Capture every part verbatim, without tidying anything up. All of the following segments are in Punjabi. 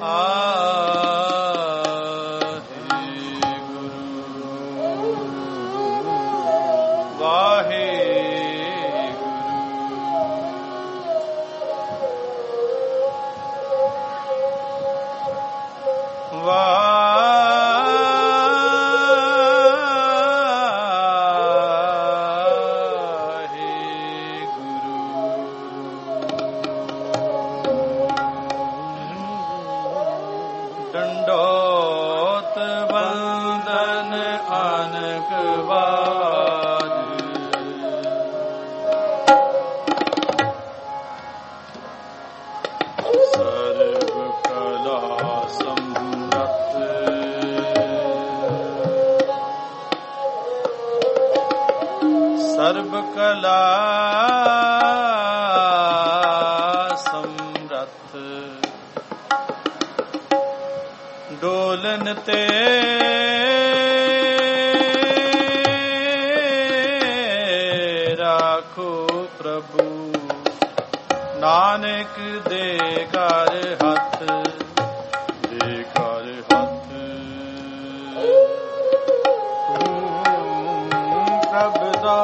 ਸਰਬ ਕਲਾ ਸਮਰੱਥ ਡੋਲਨ ਤੇ ਰਾਖੋ ਪ੍ਰਭੂ ਨਾਨਕ ਦੇ ਘਰ ਹੱਥ ਦੇ ਘਰ ਹੱਥ ਪ੍ਰਭ ਦਾ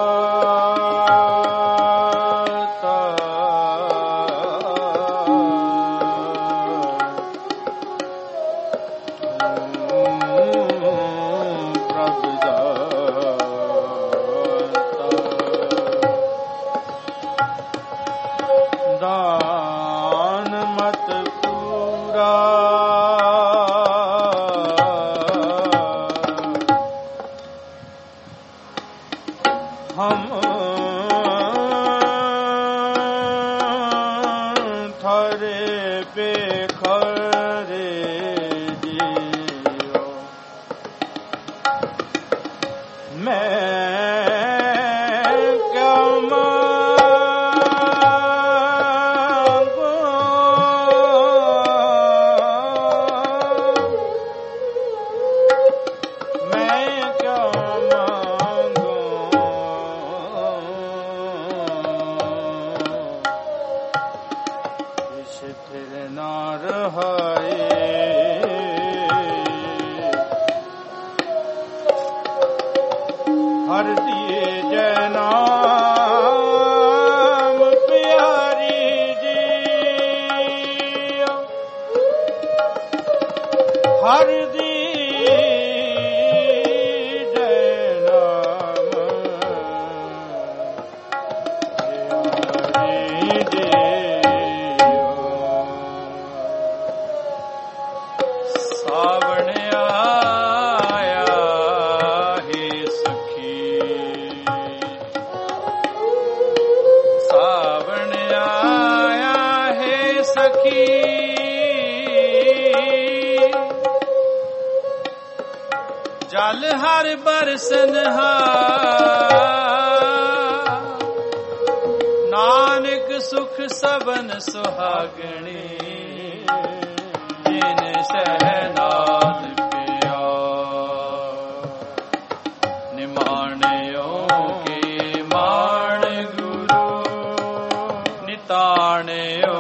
ਜਲ ਹਰ ਬਰਸਨਹਾ ਨਾਨਕ ਸੁਖ ਸਬਨ ਸੁਹਾਗਣੀ ਜਿਨ ਸਹਿਨਾਦ ਪਿਆ ਨਿਮਾਣਿਓ ਕੇ ਮਾਣ ਗੁਰੂ ਨਿਤਾਣਿਓ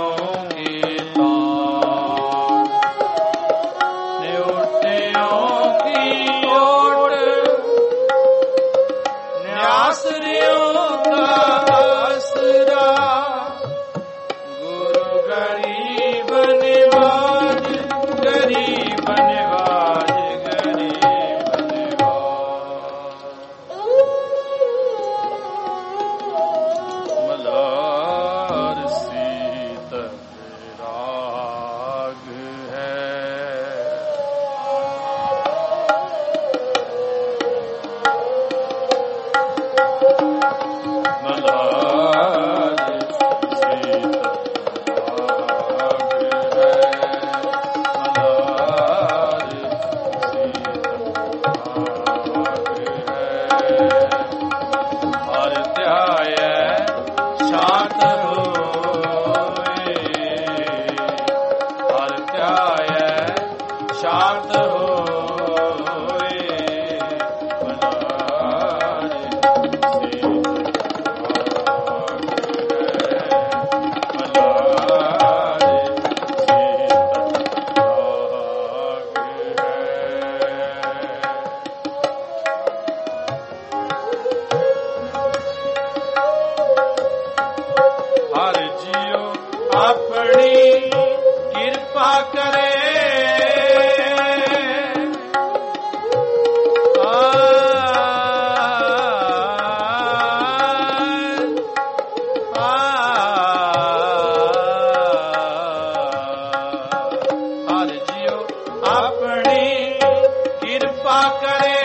ਆਪਣੀ ਕਿਰਪਾ ਕਰੇ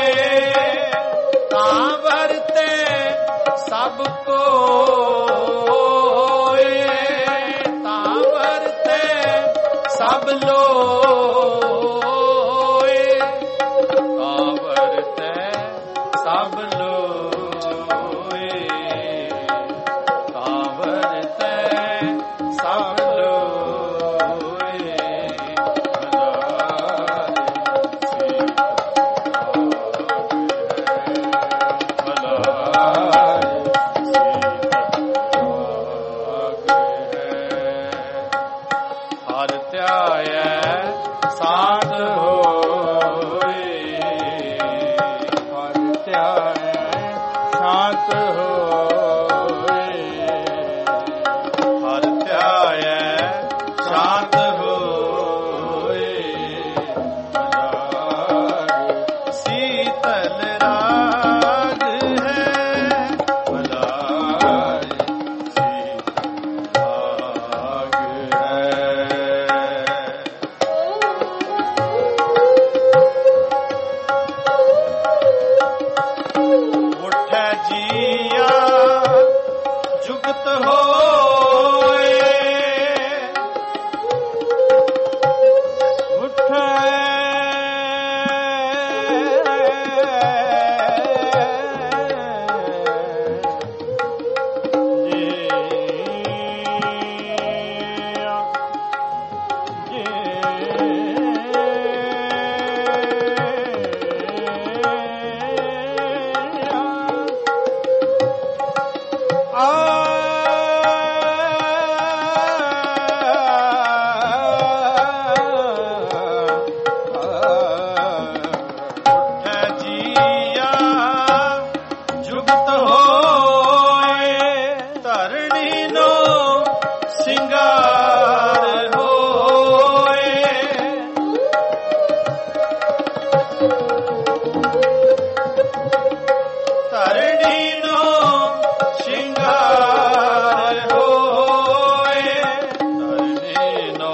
ਤਾਂ ਵਰਤੇ ਸਭ ਕੋਏ, ਤਾਂ ਵਰਤੇ ਸਭ ਲੋਏ, ਤਾਂ ਵਰਤੇ ਸਭ ਲੋਏ, ਤਾਂ ਵਰਤੇ ਸਭ ਲੋਏ। ਹਰ ਧਿਆਇਐ ਸਾਧ ਹੋਏ, ਹਰ ਧਿਆਇਐ ਸਾਧ ਹੋਏ, ਹਰ ਧਿਆਇਐ ਸਾਧ ਹੋਏ। ਮਲਾਰ ਸੀਤਲ ਰਾਗ ਹੈ, ਮਲਾਰ ਸੀਤਲ ਰਾਗ ਹੈ। ਉੱਠੈ ਜੀਆ ਜੁਗਤ ਹੋਏ, ਉੱਠੈ ਜੁਗਤ ਹੋਏ, ਧਰਣੀ ਨੋ ਸਿੰਗਾਰ ਹੋਏ, ਧਰਣੀ ਨੋ ਸਿੰਗਾਰ ਹੋਏ, ਧਰਣੀ ਨੋ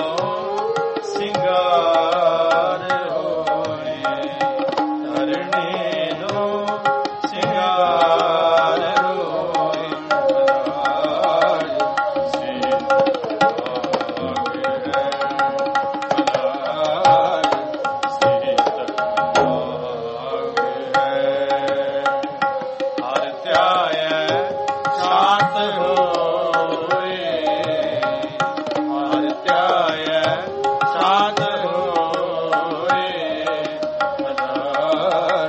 ਸਿੰਗਾਰ ਹੋਏ, ਧਰਣੀ ਨੋ ਸਿੰਗਾਰ ਹੋਏ। ਮਲਾਰ ਸੀਤਲ ਰਾਗ ਹੈ, ਮਲਾਰ ਸੀਤਲ ਰਾਗ ਹੈ। ਹਰ ਧਿਆਇਐ ਸ਼ਾਂਤ ਹੋਏ, ਹਰ ਧਿਆਇਐ ਸ਼ਾਂਤ ਹੋਏ। ਮਲਾਰ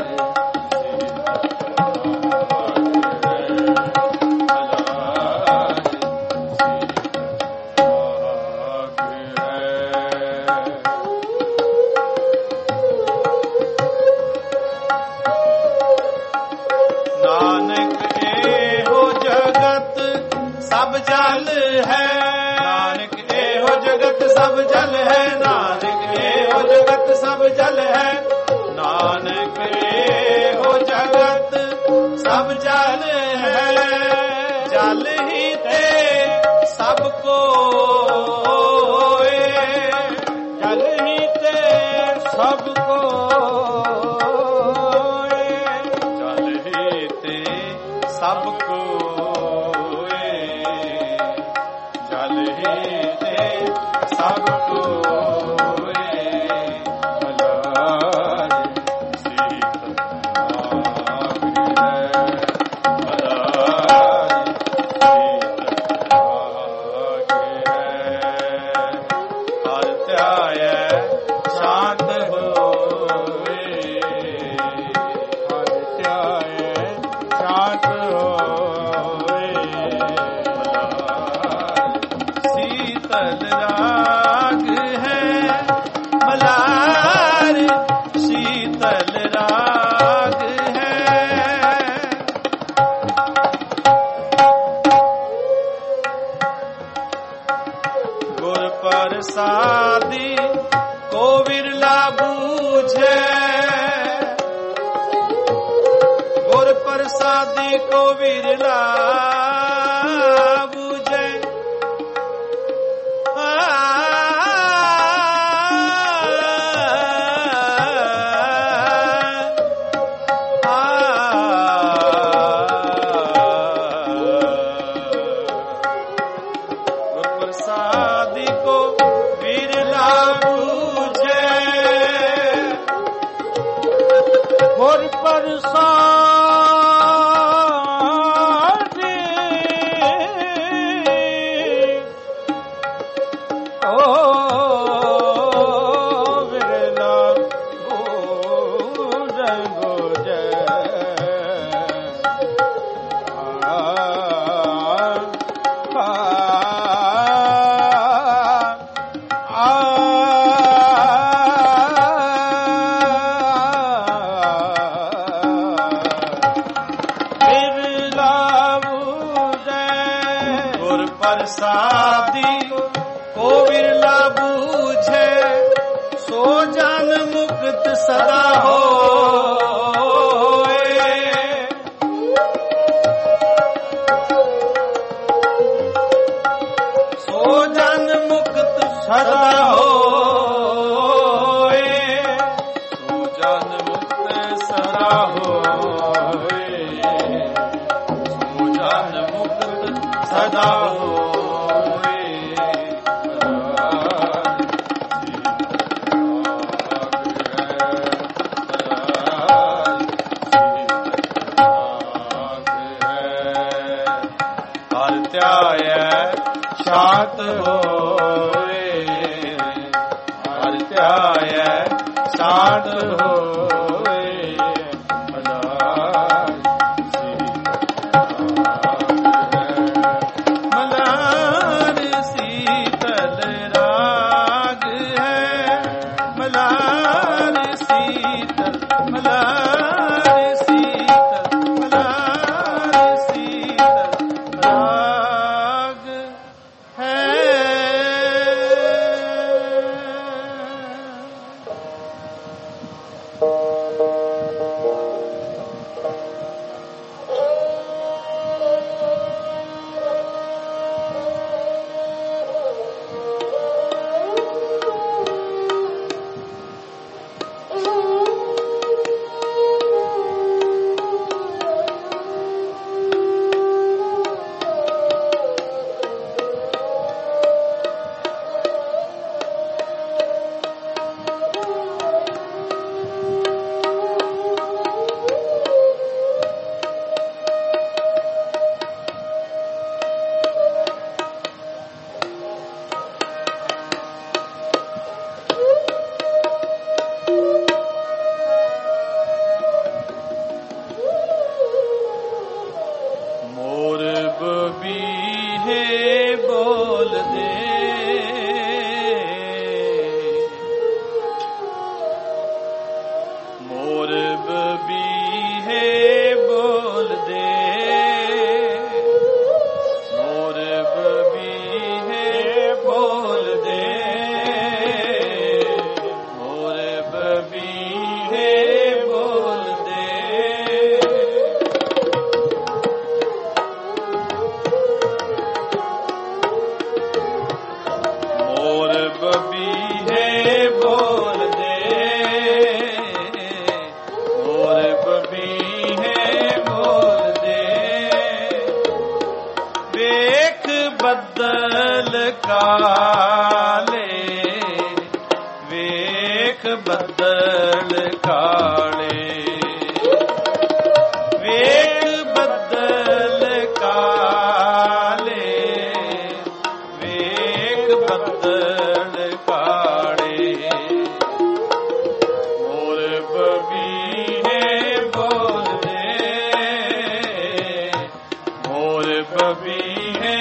ਨਾਨਕ ਇਹੋ ਜਗਤ ਸਭ ਜਲ ਹੈ, ਨਾਨਕ ਇਹੋ ਜਗਤ ਸਭ ਜਲ ਹੈ, ਨਾਨਕ ਇਹੋ ਜਗਤ ਸਭ ਜਲ ਹੈ, ਨਾਨਕ ਇਹੋ ਜਗਤ ਸਭ ਜਲ ਹੈ। ਜਲ ਹੀ ਤੇ ਸਭ ਕੋਏ, ਜਲ ਹੀ ਤੇ ਸਭ ਕੋਏ, ਜਲ ਹੀ ਤੇ ਸਭ ਕੋਏ, ਜਲ ਹੀ ਤੇ ਸਭ ਕੋਏ। ਮਲਾਰ ਸੀਤਲ ਰਾਗ ਹੈ, ਮਲਾਰ ਸੀਤਲ ਰਾਗ ਹੈ। ਹਰ ਧਿਆਇਐ ਸ਼ਾਂਤ ਹੋਏ, ਹਰ ਧਿਆਇਐ ਸ਼ਾਂਤ ਹੋਏ। ਮਲਾਰ ਸੀਤਲ ਰਾਗ ਹੈ, ਮਲਾਰ ਸੀਤਲ ਰਾਗ ਹੈ। ਗੁਰ ਪ੍ਰਸਾਦੀ ਕੋ ਵਿਰਲਾ ਬੂਝੈ, ਗੁਰ ਪ੍ਰਸਾਦੀ ਕੋ ਵਿਰਲਾ ਬੂਝੈ। ਆ परसादी ओ विरला बूझे बूझे परसादी को विरला बूझे सो जन मुक्त सदा हो सो जन मुक्त सदा हो सो जन मुक्त सदा हो सो जन मुक्त सदा हो शांत होए हर ध्याय शांत होए मलार शीतल राग है मलार शीतल मलार शीतल मलार शीतल राग बदल काले वेख बदल काले वेख बदल काले वेख बदल काले मोर बबीहे बोल दे मोर बबीहे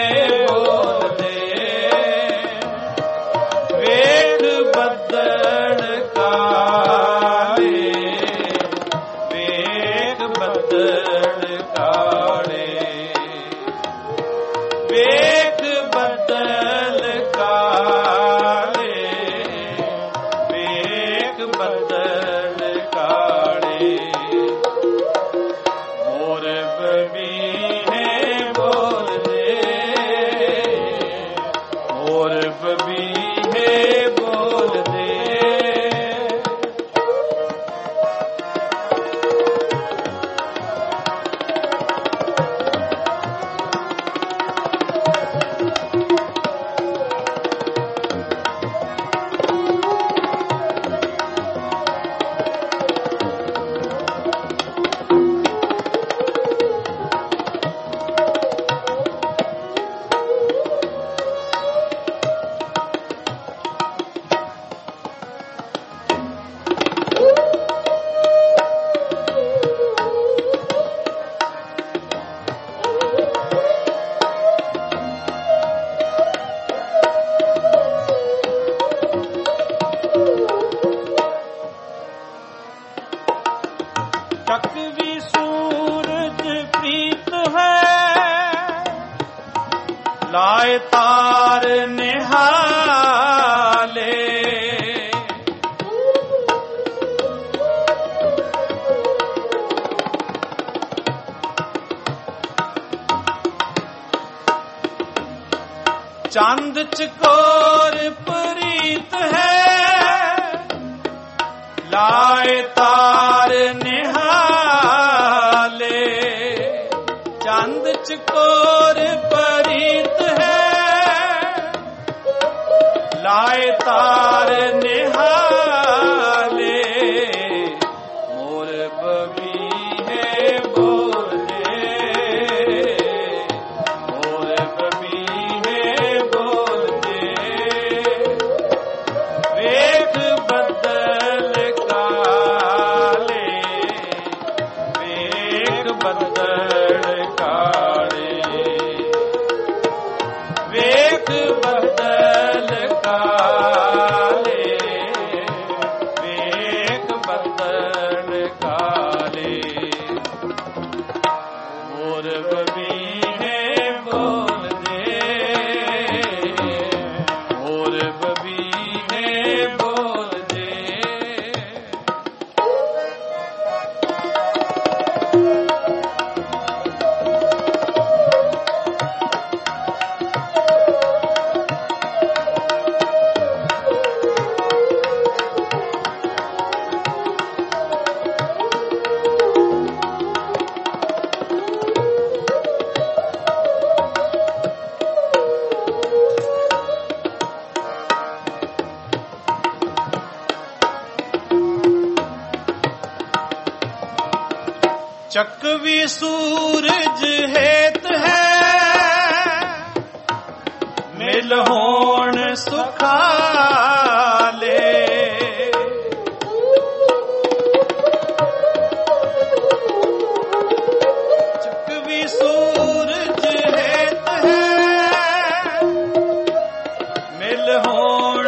ਲਾਏ ਤਾਰ ਨਿਹਾਲੇ। ਚੰਦ ਚਕੋਰ ਪ੍ਰੀਤ ਹੈ, ਲਾਏ ਤਾਰ ਨਿਹਾਲੇ। ਚੰਦ ਚਕੋਰ ਪ੍ਰੀਤ ਹੈ, ਲਾਏ ਤਾਰ ਨਿਹਾਲੇ। ਮੋਰ ਬਬੀਹੇ ਬੋਲੇ, ਮੋਰ ਬਬੀਹੇ ਬੋਲੇ। ਵੇਖ ਬੱਦਲ ਕਾਲੇ, ਵੇਖ ਬੱਦਲ ਕਾਲੇ। ਵੇਖ ਬੱਦਲ ਕਾਲੇ, ਵੇਖ ਬੱਦਲ ਕਾਲੇ। ਮੋਰ ਬਬੀਹੇ ਬੋਲਦੇ, ਮੋਰ ਬਬੀਹੇ ਬੋਲਦੇ। ਚੱਕਵੀ ਸੂਰਜ ਹੇਤ ਹੈ, ਮਿਲ ਹੋਣ ਸੁਖਾਲੇ। ਚੱਕਵੀ ਸੂਰਜ ਹੇਤ ਹੈ, ਮਿਲ ਹੋਣ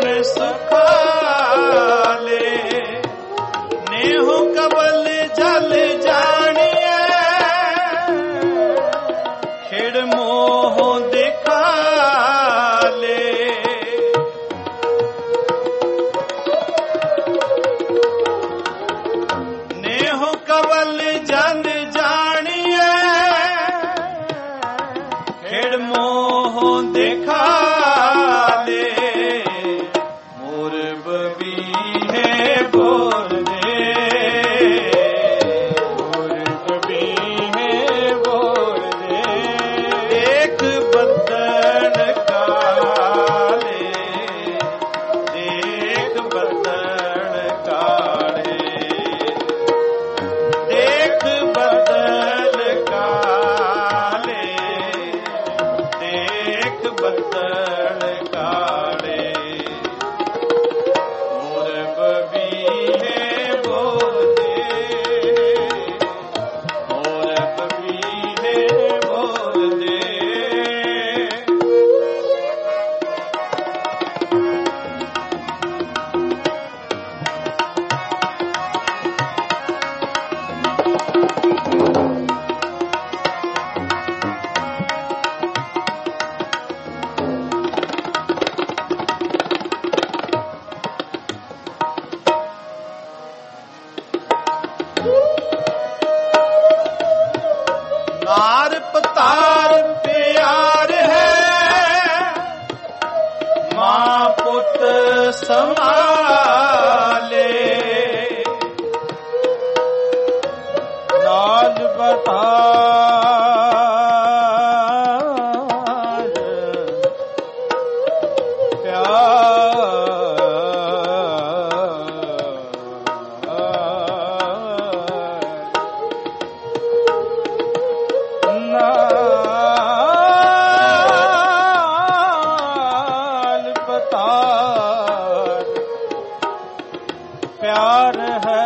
ਸੁਖਾਲੇ। ਨੇਹੋ ਕਬਲ ਜਲ ਜਾਣੀਐ, ਖਿੜ ਮੋਹ ਦਿਖਾਲੇ। ਨੇਹੋ ਕਬਲ ਜਲ ਜਾਣੀਐ, ਖਿੜ ਮੋਹ ਦਿਖਾਲੇ। ਮੋਰ ਬਬੀਹੇ ਬੋਲਦੇ, ਮੋਰ ਬਬੀਹੇ ਬੋਲਦੇ। ਦੇਖ ਬੱਦਲ ਕਾਲੇ, ਦੇਖ ਬੱਦਲ ਕਾਲੇ। ਦੇਖ ਬੱਦਲ ਕਾਲੇ, ਦੇਖ ਬੱਦਲ ਕਾਲੇ। ਮੋਰ ਬਬੀਹੇ ਬੋਲਦੇ, ਮੋਰ ਬਬੀਹੇ ਬੋਲਦੇ। ਨਾਰ ਪਤਾਰ ਪਿਆਰ ਹੈ, ਮਾਂ ਪੁੱਤ ਸੰਭਾਲੇ। ਨਾਜ ਬਤਾਰ ਨਾਲ ਪਤਾਰ ਪਿਆਰ ਹੈ।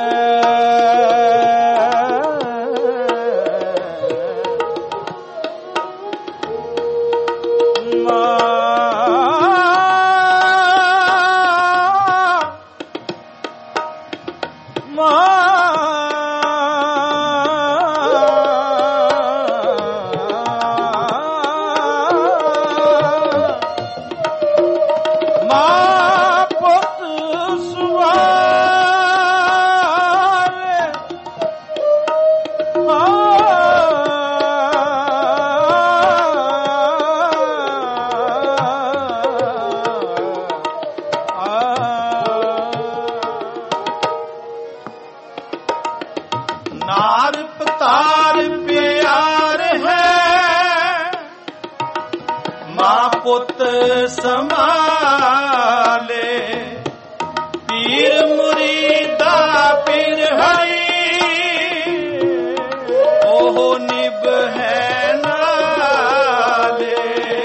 ਪੁੱਤ ਸੰਭਾਲੇ, ਪੀਰ ਮੁਰੀਦਾ ਪੀਰ ਹਰੀ, ਉਹ ਨਿਭੈ ਨਾਲੇ।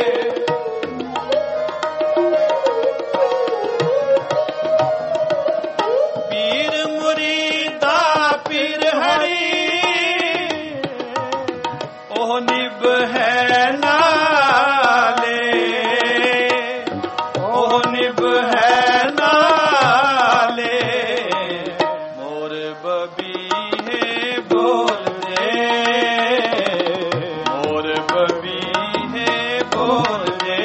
ਪੀਰ ਮੁਰੀਦਾ ਪੀਰ ਹਰੀ, ਉਹ ਨਿਭੈ ਨਾਲੇ, ਉਹ ਨਿਭੈ ਨਾਲੇ। ਮੋਰ ਬਬੀਹੇ ਬੋਲਦੇ, ਮੋਰ ਬਬੀਹੇ ਬੋਲਦੇ,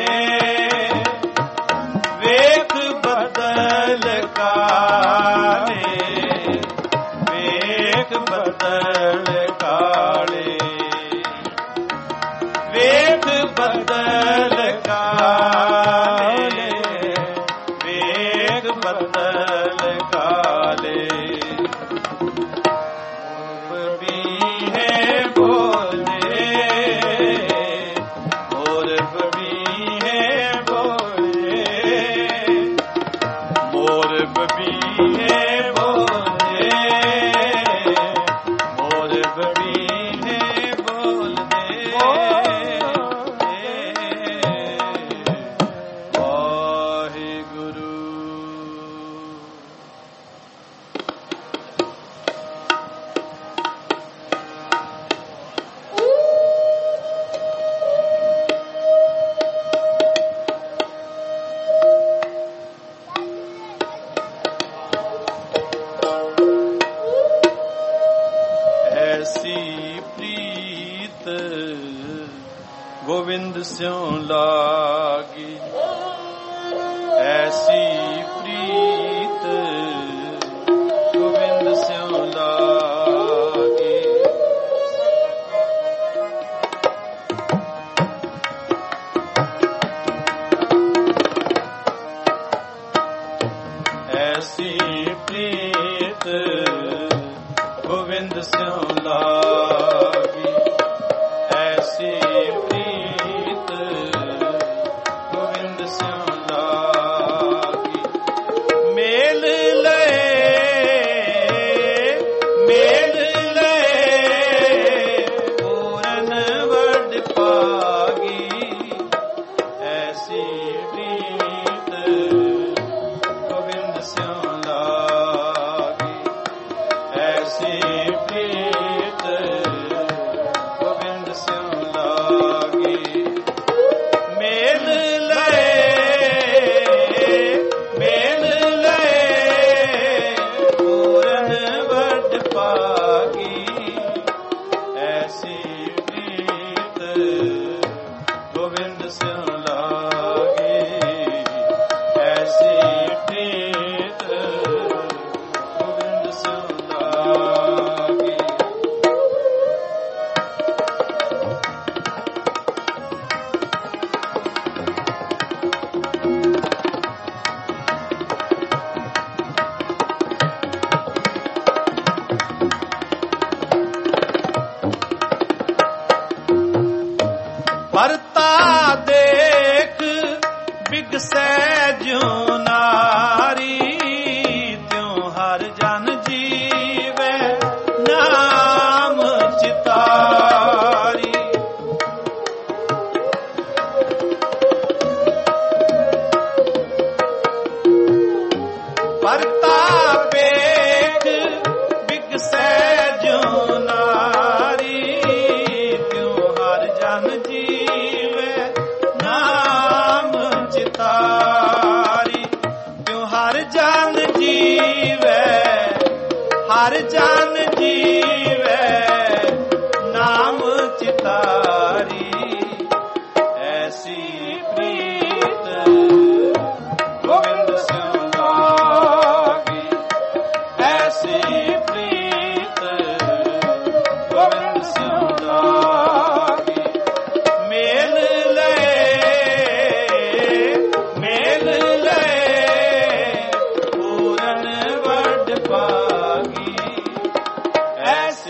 ਵੇਖ ਬਦਲ ਕਾਲੇ, ਵੇਖ ਬਦਲ ਕਾਲੇ, ਵੇਖ ਬਦਲ ਕਾਲੇ, ਵੇਖ ਬਦਲ ਕਾਲੇ। ਬਬੀਹੇ ਬੋਲਦੇ, ਮੋਰ ਬਬੀਹੇ ਬੋਲਦੇ, ਮੋਰ ਬਬੀਹੇ ਬੋਲਦੇ, ਮੋਰ ਬਬੀਹੇ ਬੋਲਦੇ। ਵਾਹਿਗੁਰੂ। ਐਸੀ ਪ੍ਰੀਤ ਗੋਵਿੰਦ ਸਿਉ ਲਾਗੀ, ਐਸੀ ਪ੍ਰੀਤ ਗੋਵਿੰਦ ਸਿਉ ਲਾਗੀ। ਐਸੀ ਪ੍ਰੀਤ ਗੋਵਿੰਦ ਸਿਉ ਲਾਗੀ, ਐਸੀ ਪ੍ਰੀਤ ਗੋਵਿੰਦ ਸਿਉ ਲਾਗੀ। ਮੇਲ ਲਏ, ਮੇਲ ਲਏ, ਪੂਰਨ ਵਡ ਪਾਗੀ, ਐਸੀ ਪ੍ਰੀਤ ਗੋਵਿੰਦ ਸਿਉ ਲਾਗੀ, ਐਸੀ ਪ੍ਰੀਤ ਗੋਵਿੰਦ ਸਿਉ ਲਾਗੀ। ਮੇਲ ਲਏ, ਮੇਲ ਲਏ, ਪੂਰਨ ਵਡ ਪਾਗੀ, ਐਸੀ ਪ੍ਰੀਤ ਗੋਵਿੰਦ ਸਿਉ ਲਾਗੀ, ਐਸੀ ਪ੍ਰੀਤ ਗੋਵਿੰਦ ਸਿਉ ਲਾਗੀ। ਵਰਤਾ ਦੇਖ ਬਿਗਸੈ ਜਿਉ ਨਾਰੀ, ਤਿਉ ਹਰ ਜਨ ਜੀਵੈ ਨਾਮ ਚਿਤਾਰੀ। ਵਰਤਾ ਵੇਖ ਬਿਗਸੈ ਜਿਉ ਨਾਰੀ, ਤਿਉ ਹਰ ਜਨ ਜੀਵੈ ਨਾਮ ਚਿਤਾਰੀ। ਤਿਉ ਹਰ ਜਨ ਜੀਵੈ, ਹਰ ਜਨ ਜੀਵੈ ਨਾਮ ਚਿਤਾਰੀ, ਐਸੀ ਪ੍ਰੀਤ ਗੋਵਿੰਦ ਸਿਉ ਲਾਗੀ, ਐਸੀ ਪ੍ਰੀਤ ਗੋਵਿੰਦ ਸਿਉ ਲਾਗੀ। ਮੇਲ ਲਏ, ਮੇਲ ਲਏ, ਪੂਰਨ ਵਡ ਪਾਗੀ, ਐਸੀ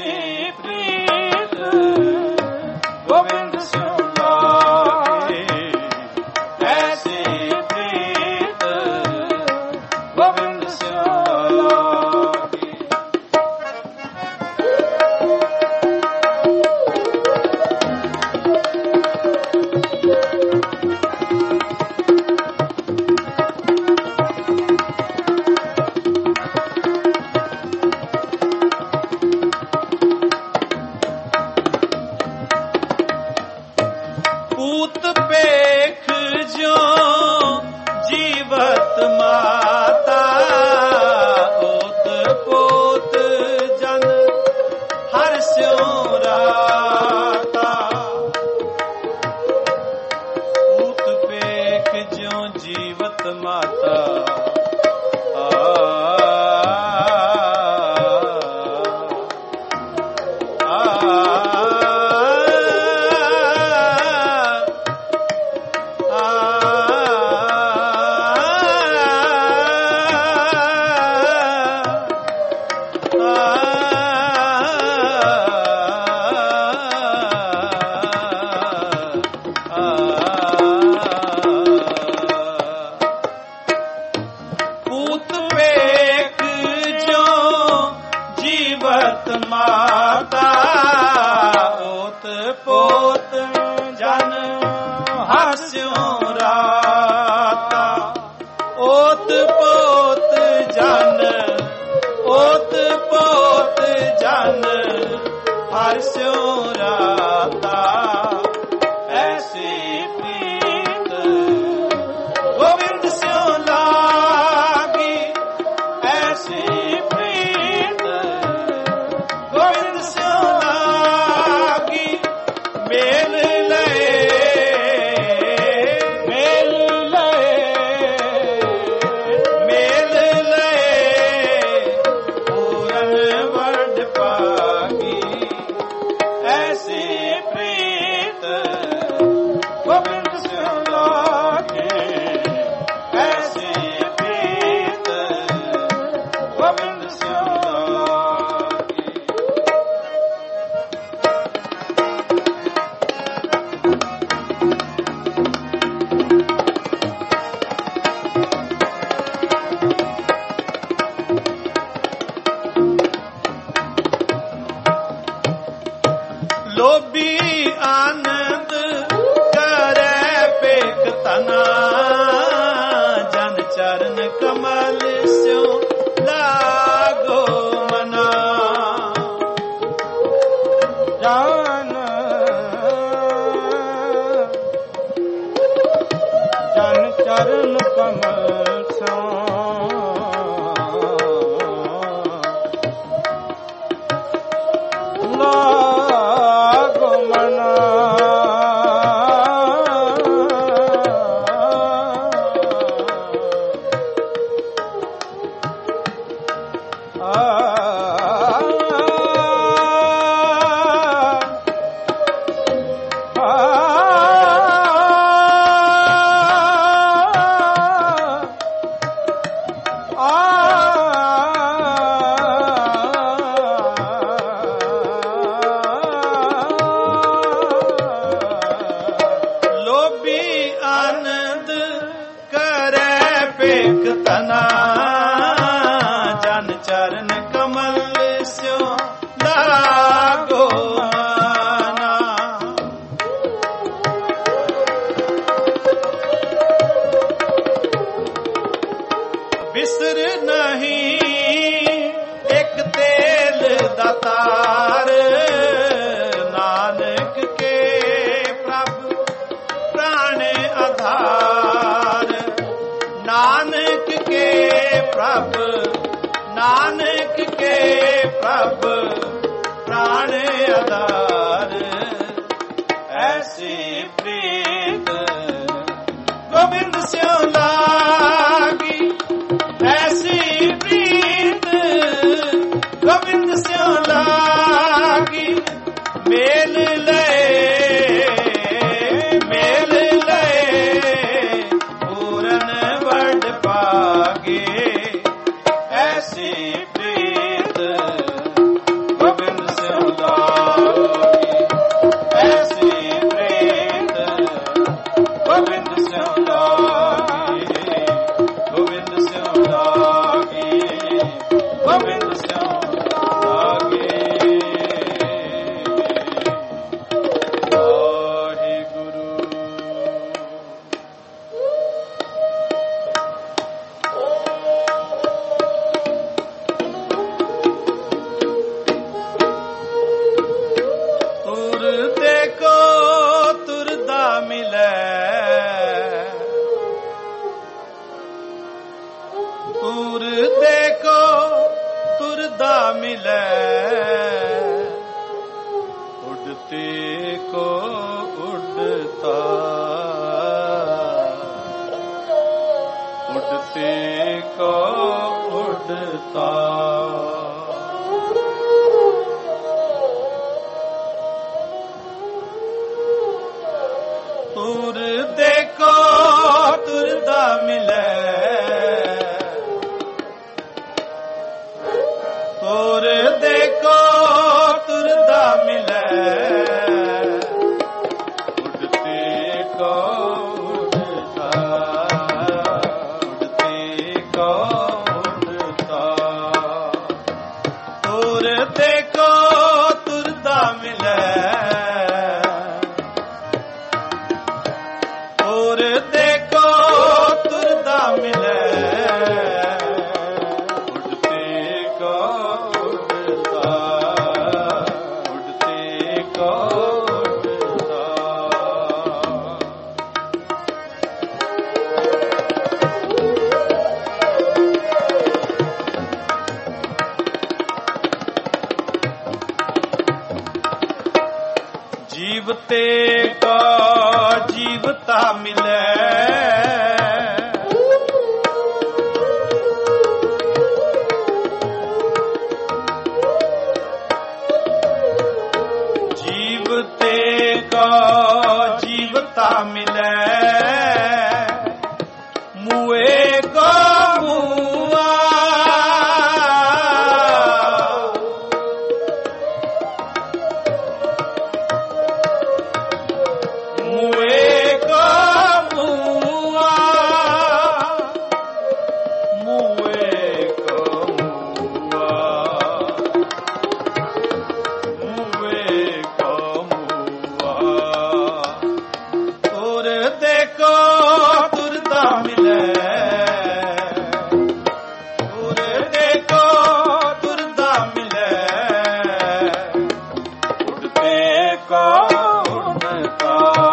ਜਾਤ ਮਾਤਾ ਓਤ ਪੋਤ ਜਨ ਹਸਿਓ ਰਾਤਾ ਓਤ ਪੋਤ ਜਨ ਓਤ ਪੋਤ ਜਨ ਹਸਿਓ ਰਾਤਾ ਐਸੀ ਪ੍ਰੀਤ ਗੋਬਿੰਦ ਸਿਓ ਲਾਗੀ ਐਸੀ ਪ੍ਰੀਤ ਗੋਬਿੰਦ ਸਿਓ ਲਾਗੀ ਮੇਲ ਲਏ ਮੇਲ ਲਏ ਮੇਲ ਲਏ ਪੂਰਨ ਵਰਡ ਪਾਗੀ ਐਸੀ ਪ੍ਰੀਤ ਗੋਬਿੰਦ ਸਿਓ ਲਾਗੀ ਐਸੀ ਪ੍ਰੀਤ ਗੋਬਿੰਦ ਸਿਓ ਲਾਗੀ ਲੋਭੀ ਆਨੰਦ ਕਰੈ ਪੇਖ ਤਨਾ ਜਨ ਚਰਨ ਕਮਲ ਸਿਉ ਲਾਗੋ ਮਨਾ ਜਾਨ ਜਨ ਚਰਨ ਕਮਲ ਸੋ ਲਾਗੋ ਮਨਾ ਲੋਭੀ ਆਨੰਦ ਕਰੈ ਪੇਖ ਤਨਾ ਜਨ ਚਰਨ ਕਮਲ ਸਿਉ ਲਾਗੋ ਮਨਾ ਬਿਸਰ ਨਹੀਂ ਇੱਕ ਤੇਲ ਦਾ ਤਾਰ ਨਾਨਕ ਕੇ ਪ੍ਰਭ ਪ੍ਰਾਣ ਆਧਾਰ ਨਾਨਕ ਕੇ ਪ੍ਰਭ ਨਾਨਕ ਕੇ ਪ੍ਰਭ ਪ੍ਰਾਣ ਆਧਾਰ ਐਸੀ ਪ੍ਰੀਤ ਗੋਬਿੰਦ ਸਿਉ ਲਾਗੀ ਐਸੀ ਪ੍ਰੀਤ ਗੋਬਿੰਦ ਸਿਉ ਲਾਗੀ ਮੇਲ ਲਏ ਮੇਲ ਲਏ ਪੂਰਨ ਵਰਡ ਪਾਗੇ ਐਸੀ ਪ੍ਰੀਤ ਗੋਬਿੰਦ ਸਿਉ ਲਾਗੀ ਐਸੀ ਪ੍ਰੀਤ ਗੋਬਿੰਦ ਸਿਉ ਲਾਗੀ ਗੋਬਿੰਦ ਸਿਉ ਲਾਗੀ ਗੋਬਿੰਦ ਸਿਉ ਲਾਗੀ ਤੁਰ ਦੇਖੋ ਤੁਰਦਾ ਮਿਲੈ ਉਡਤੇ ਕੋ ਉਡਤਾ ਉਡਤੇ ਕੋ ਉਡਤਾ ਤੁਰ ਦੇਖੋ ਤੁਰਦਾ ਮਿਲੈ ਤੁਰ ਦੇਖੋ ਤੁਰਦਾ ਮਿਲੈ ਉਡਤੇ ਕੋ ਉਡਤਾ ਉਡਤੇ ਕੋ ਉਡਤਾ ਤੁਰ ਤੁਰ ਦੇਖੋ ਤੁਰਦਾ ਮਿਲੈ, ਤੁਰ ਦੇਖੋ ਤੁਰਦਾ ਮਿਲੈ, ਉੱਡਤੇ ਕੋ ਉੱਡਦਾ, ਉੱਡਤੇ ਕੋ ਉੱਡਦਾ। ਜੀਵਤੇ ਕੋ ਜੀਵਤਾ ਮਿਲੈ, ਜੀਵਤੇ ਕੋ ਜੀਵਤਾ ਮਿਲੈ, ਮੂਏ ਕੋ ਮੂਆ, ਮੂਏ ਕੋ ਮੂਆ, ਮੂਏ ਕੋ ਮੂਆ, ਮੂਏ ਕੋ ਮੂਆ। ਤੁਰ ਦੇਖੋ ਤੁਰਦਾ ਮਿਲੈ, ਤੁਰ ਦੇਖੋ ਤੁਰਦਾ ਮਿਲੈ, ਉੱਡਤੇ ਕੋ ਉੱਡਦਾ,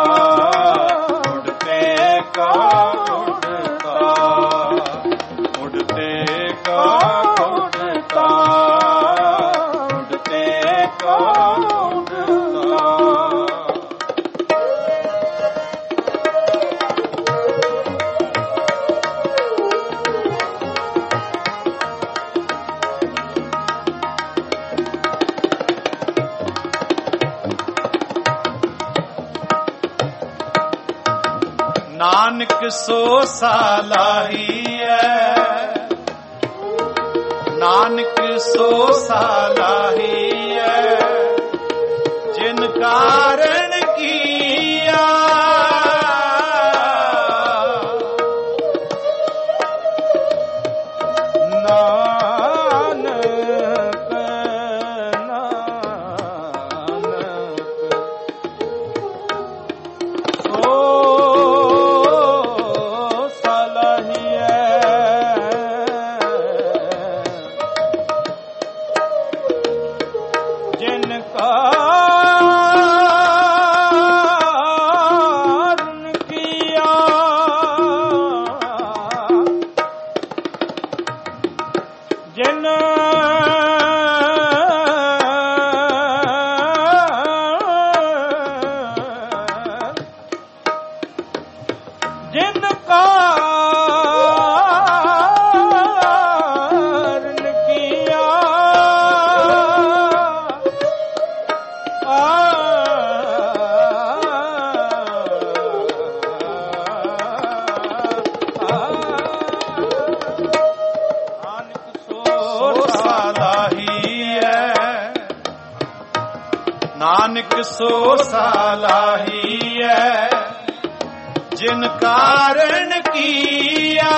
ਉੱਡਤੇ ਕੋ ਉੱਡਦਾ, ਉੱਡਤੇ ਕੋ ਉੱਡਦਾ, ਉੱਡਤੇ ਕੋ ਉੱਡਦਾ। ਨਾਨਕ ਸੋ ਸਾਲਾਹੀਐ, ਨਾਨਕ ਸੋ ਸਾਲਾਹੀਐ, ਜਿਨ ਕਾਰਨ ਕੀਆ, ਨਾਨਕ ਨਾਨਕ ਸੋ ਸਲਾਹੀਐ, ਜਿਨ ਕਾਰਨ ਕੀਆ, ਜਿਨ ਜਿਨ ਕਾਰਨ ਕੀਆ, ਨਾਨਕ ਸੋ ਸਾਲਾਹੀਐ, ਜਿਨ ਕਾਰਨ ਕੀਆ,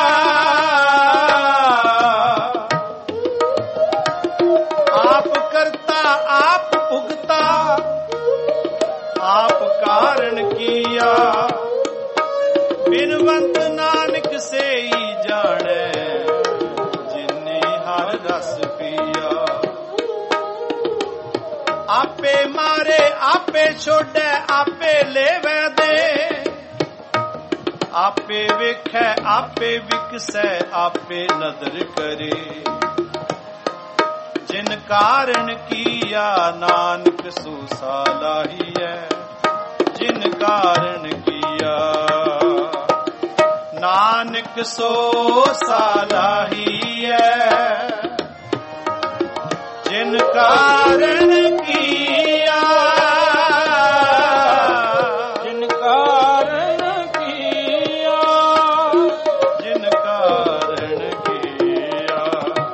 ਆਪ ਕਰਤਾ ਆਪ ਭੁਗਤਾ, ਆਪ ਕਾਰਨ ਕੀਆ, ਬਿਨਵੰਤ ਨਾਨਕ ਸੇਈ ਜਾਣੈ, ਜਿਨੇ ਹਰ ਰਸ ਪੀਆ। ਆਪੇ ਮਾਰੇ ਆਪੇ ਛੋੜੈ, ਆਪੇ ਲੇਵੈ ਦੇ, ਆਪੇ ਵੇਖੈ ਆਪੇ ਵਿਕਸੈ, ਆਪੇ ਨਦਰ ਕਰੇ, ਜਿਨ ਕਾਰਨ ਕੀਆ, ਨਾਨਕ ਸੋ ਸਾਲਾਹੀਐ, ਜਿਨ ਕਾਰਨ ਕੀਆ, ਨਾਨਕ ਸੋ ਸਾਲਾਹੀਐ, ਜਿਨ ਕਾਰਨ ਕੀਆ, ਜਿਨ ਕਾਰਨ ਕੀਆ, ਜਿਨ ਕਾਰਨ ਕੀਆ,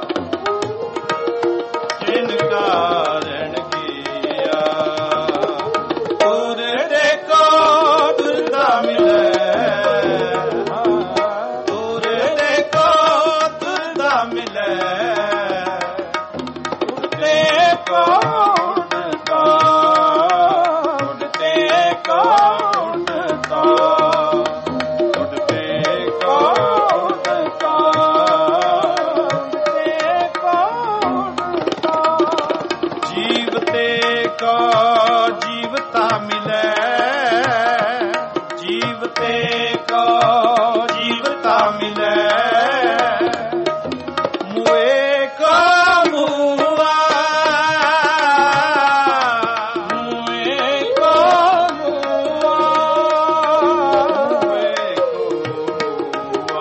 ਜਿਨ ਕਾਰਨ ਕੀਆ। ਤੁਰ ਦੇਖੋ ਤੁਰਦਾ ਮਿਲੈ, ਤੁਰ ਦੇਖੋ ਤੁਰਦਾ ਮਿਲੈ, ਉੱਡਤੇ ਕੌਣਤਾ ਉਡਤੇ ਕੌਣਤਾ ਉਡਤੇ ਕੌਣਤਾ ਉਡਤੇ ਕੌਣਤਾ ਜੀਵਤੇ ਕੋ ਜੀਵਤਾ ਮਿਲੇ ਜੀਵਤੇ ਕੋ ਜੀਵਤਾ ਮਿਲੇ ਮੁਏ ਕੋ ਮੁਆ ਮੁਏ ਕੋ ਮੁਆ ਮੁਏ ਕੋ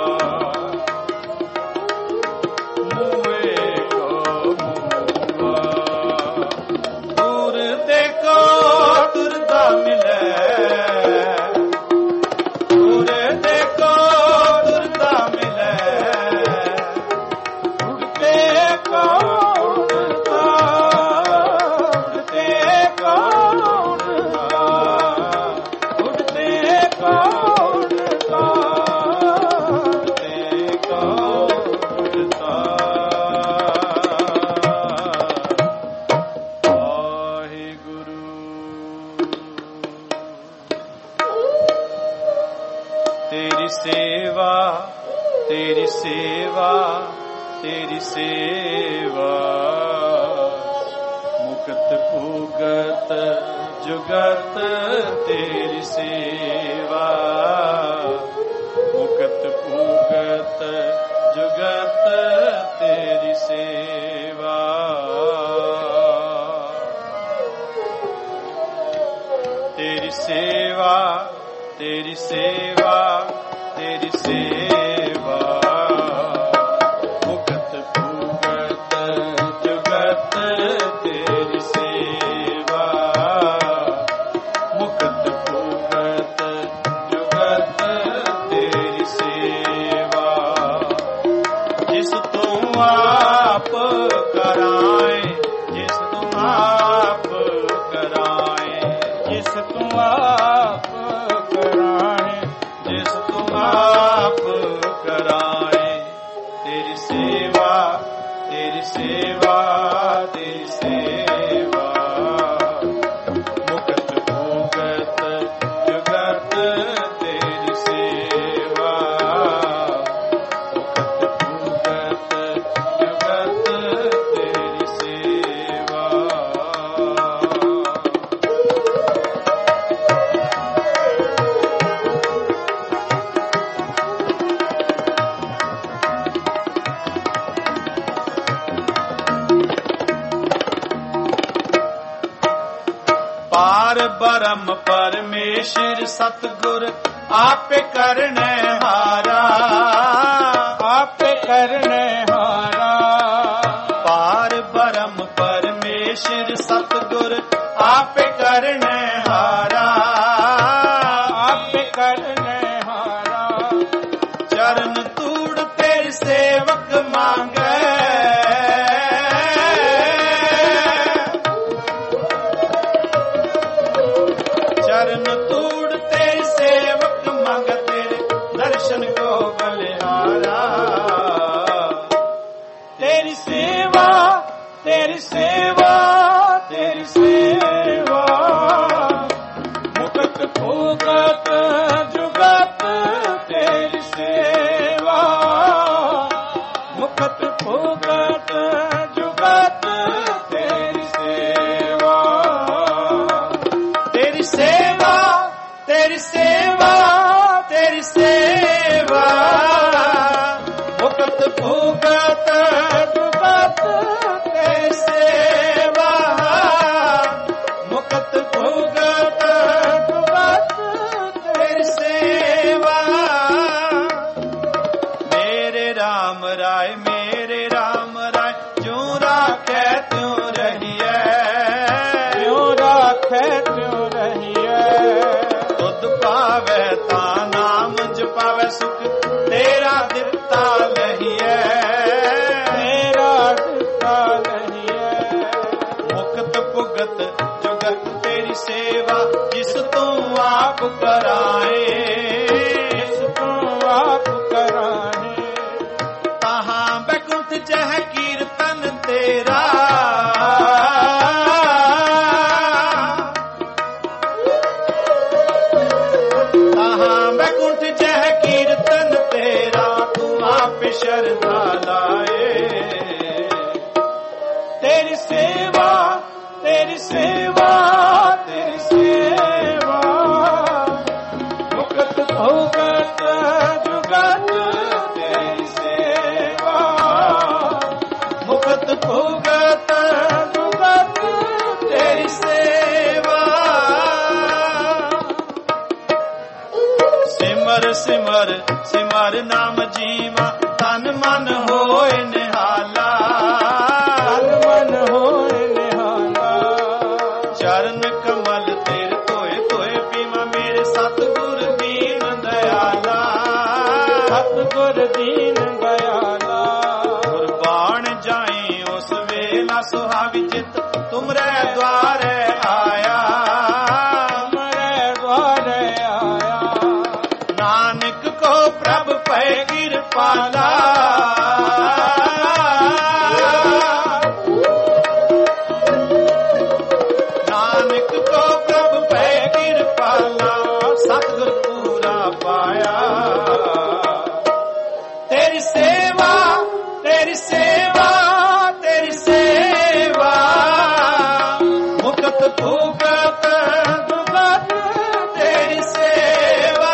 ਮੁਆ ਮੁਏ ਕੋ ਮੁਆ ਤੁਰ ਦੇ ਕੋ ਤੁਰਦਾ ਮਿਲੇ ਤੁਰ ਦੇ ਕੋ ਤੁਰਦਾ ਮਿਲੇ ਉਡਤੇ ਕੌਣਤਾ ਉਡਤੇ ਕੌਣਤਾ ਉਡਤੇ ਕੌਣਤਾ ਤੇ ਕੋ ਤੁਰਦਾ ਵਾਹਿਗੁਰੂ ਤੇਰੀ ਸੇਵਾ ਤੇਰੀ ਸੇਵਾ ਤੇਰੀ ਸੇਵਾ ਮੁਕਤ ਭੁਗਤ ਜੁਗਤ ਤੇਰੀ ਸੇਵਾ ਮੁਕਤ ਭੁਗਤ ਜੁਗਤ ਤੇਰੀ ਸੇਵਾ ਤੇਰੀ ਸੇਵਾ ਤੇਰੀ ਸੇਵਾ ਤੇਰੀ ਸੇਵਾ ਮੁਕਤ ਭੁਗਤ ਜੁਗਤ ਤੇਰੀ ਸੇਵਾ ਮੁਕਤ ਭੁਗਤ ਜੁਗਤ ਤੇਰੀ ਸੇਵਾ ਜਿਸ ਤੂੰ ਆਪ ਕਰਾਏ ਜਿਸ ਤੂੰ ਆਪ ਕਰਾਏ ਜਿਸ ਤੂੰ ਆਪ ਕਰਾਏ ਜਿਸ ਤੂੰ ਆਪ ਕਰਾਏ ਤੇਰੀ ਸੇਵਾ ਤੇਰੀ ਸੇਵਾ ਤੇਰੀ ਸੇਵਾ ਮੁਕਤ ਭੁਗਤ ਜੁਗਤ ਤੇਰੀ ਸੇਵਾ ਮੁਕਤ ਭੁਗਤ ਜੁਗਤ ਤੇਰੀ ਸੇਵਾ ਪਾਰ ਬ੍ਰਹਮ ਪਰਮੇਸ਼ਰ ਸਤਿਗੁਰ ਆਪੇ ਕਰਨੇ ਹਾਰਾ ਆਪੇ ਕਰਨੇ ਹਾਰਾ ਪਾਰ ਬ੍ਰਹਮ ਪਰਮੇਸ਼ਰ ਸਤਿਗੁਰ ਆਪੇ ਕਰਨੇ ਹਾਰਾ ਆਪੇ ਕਰਨੇ ਹਾਰਾ ਚਰਨ ਤੂੜ ਤੇਰੇ ਸੇਵਕ ਮੰਗੇ ਚਰਨ ਤੂੜ ਤੇਰੇ ਸੇਵਕ ਮੰਗ ਤੇਰੇ ਦਰਸ਼ਨ ਕੋ ਬਲਿਹਾਰਾ ਤੇਰੀ ਸੇਵਾ ਤੇਰੀ ਸੇਵਾ ਤੇਰੀ ਸੇਵਾ ਮੁਕਤ ਭੁਗਤ ਜੁਗਤ ਤੇਰੀ ਸੇਵਾ ਮੁਕਤ ਭੁਗਤ ਜੁਗਤ ਤੇਰੀ ਸੇਵਾ ਤੇਰੀ ਸੇਵਾ ਤੇਰੀ ਸੇਵਾ ਤੇਰੀ ਸੇਵਾ ਮੁਕਤ ਭੁਗਤ ਜੁਗਤ ਤੇਰੀ ਸੇਵਾ ਮੁਕਤ ਭੁਗਤ ਜੁਗਤ ਤੇਰੀ ਸੇਵਾ ਮੇਰੇ RAM ਰਾਏ ਮੇਰੇ RAM ਰਾਏ ਜੋ ਰਾਖੈ ਤਿਉ ਰਹੀਐ ਤਿਉ ਰਾਖੈ ਤਿਉ ਰਹੀਐ ਤੁਧ ਪਾਵੈ ਤਾਂ ਨਾਮ ਜਪਾਵੈ ਸੁਖ ਤੇਰਾ ਦਿੱਤਾ ਲਹੀਐ ਤੇਰਾ ਦਿੱਤਾ ਲਹੀਐ ਮੁਕਤ ਭੁਗਤ ਜੁਗਤ ਤੇਰੀ ਸੇਵਾ ਜਿਸ ਤੂੰ ਆਪ ਕਰਾਏ ਜਿਸ ਤੂੰ ਆਪ ਕਰਾਏ ਤਹਾਂ ਬੈਕੁੰਠ ਚਹ ਕੀਰਤਨ ਤੇਰਾ सेवा तेरी सेवा तेरी सेवा मुक्त भुगत जुगत तेरी सेवा मुक्त भुगत जुगत तेरी सेवा सिमर सिमर सिमर नाम जीवा तन मन होए निहाला तन मन होए निहाला चरण कमल तेरे धोए धोए पीवा मेरे सतगुर दीन दयाला सतगुर दीन दयाला कुर्बान जाई उस वेला सुहावी जित तुमरे द्वारे आया तुमरे द्वारे आया नानक को प्रभ पै कृपाला नानक को प्रभ पै कृपाला सतगुर पूरा पाया तेरी सेवा तेरी सेवा तेरी सेवा मुक्त भुगत जुगत तेरी सेवा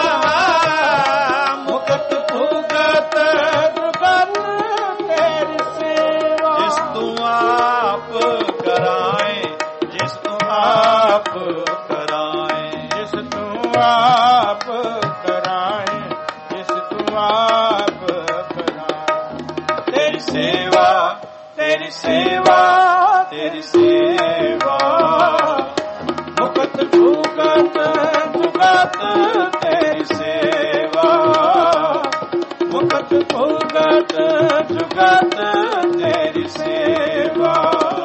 मुक्त भुगत जुगत तेरी सेवा जिस तू आप कराए जिस तू आप कराए जिस तू आप कराए जिस तू आप कराए तेरी सेवा तेरी सेवा तेरी सेवा मुक्त भुगत जुगत तेरी सेवा मुक्त भुगत जुगत तेरी सेवा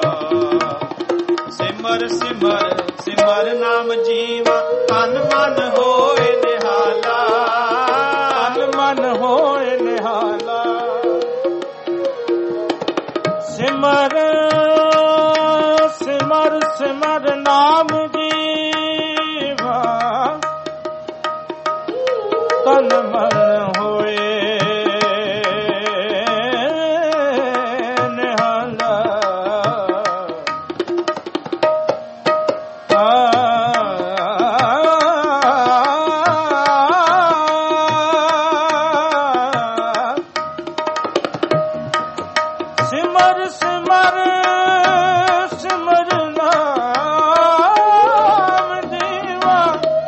सिमर सिमर सिमर नाम जीवा तन मन होए निहाला तन मन होए निहाला सिमर सिमर सिमर नाम जीवा तन मन होए निहाला सिमर सिमर सिमर नाम जीवा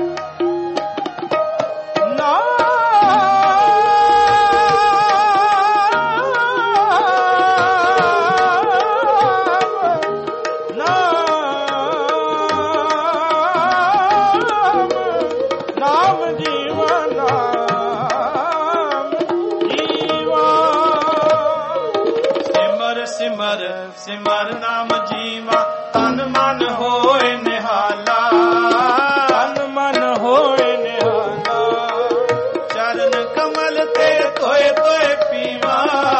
नाम जीवा नाम जीवा सिमर सिमर सिमर नाम जीवा तन मन होए निहाला तन मन होए निहाला चरण कमल ते तोए तोए पीवा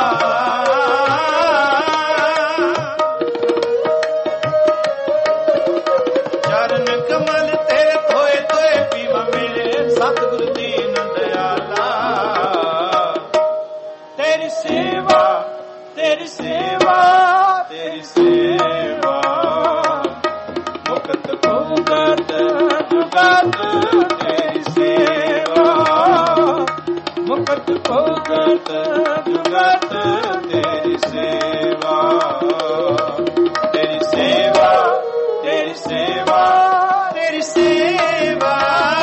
चरण कमल ते तोए तोए पीवा मेरे सतगुर दीन दयाला तेरी सेवा तेरी सेवा तेरी सेवा मुक्त भुगत जुगत तेरी सेवा मुक्त भुगत जुगत तेरी सेवा तेरी सेवा तेरी सेवा तेरी सेवा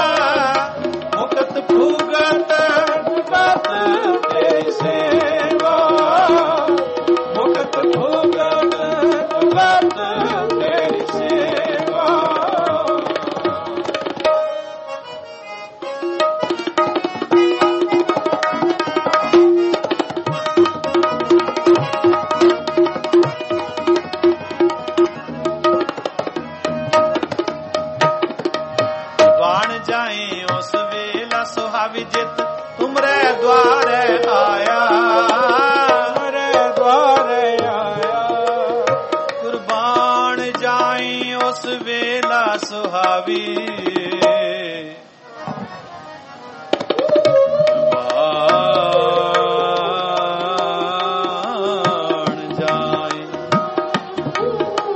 मुक्त भुगत जुगत तेरी सेवा मुक्त भुगत जुगत तेरी सेवा वाण जाए उस वेला सुहावी जित तुमरे द्वारे आया तुमरे द्वारे आया कुर्बान जाए उस वेला सुहावी वाण जाए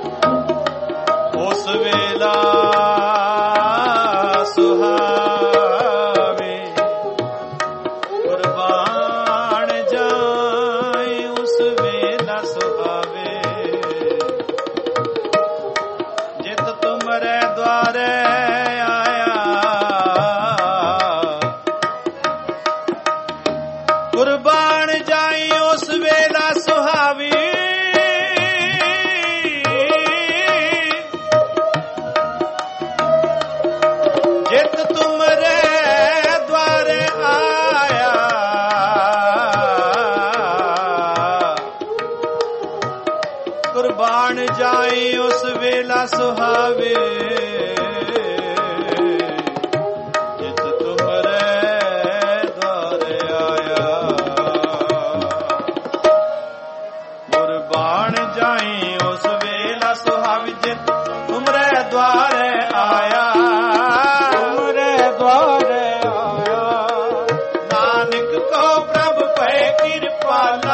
जाए उस वेला सुहावे जित तुमरे द्वारे आया। कुर्बान जाए उस वेला सुहावे जित तुमरे द्वारे आया। तुमरे द्वारे आया। नानक को प्रभु पे कृपाला।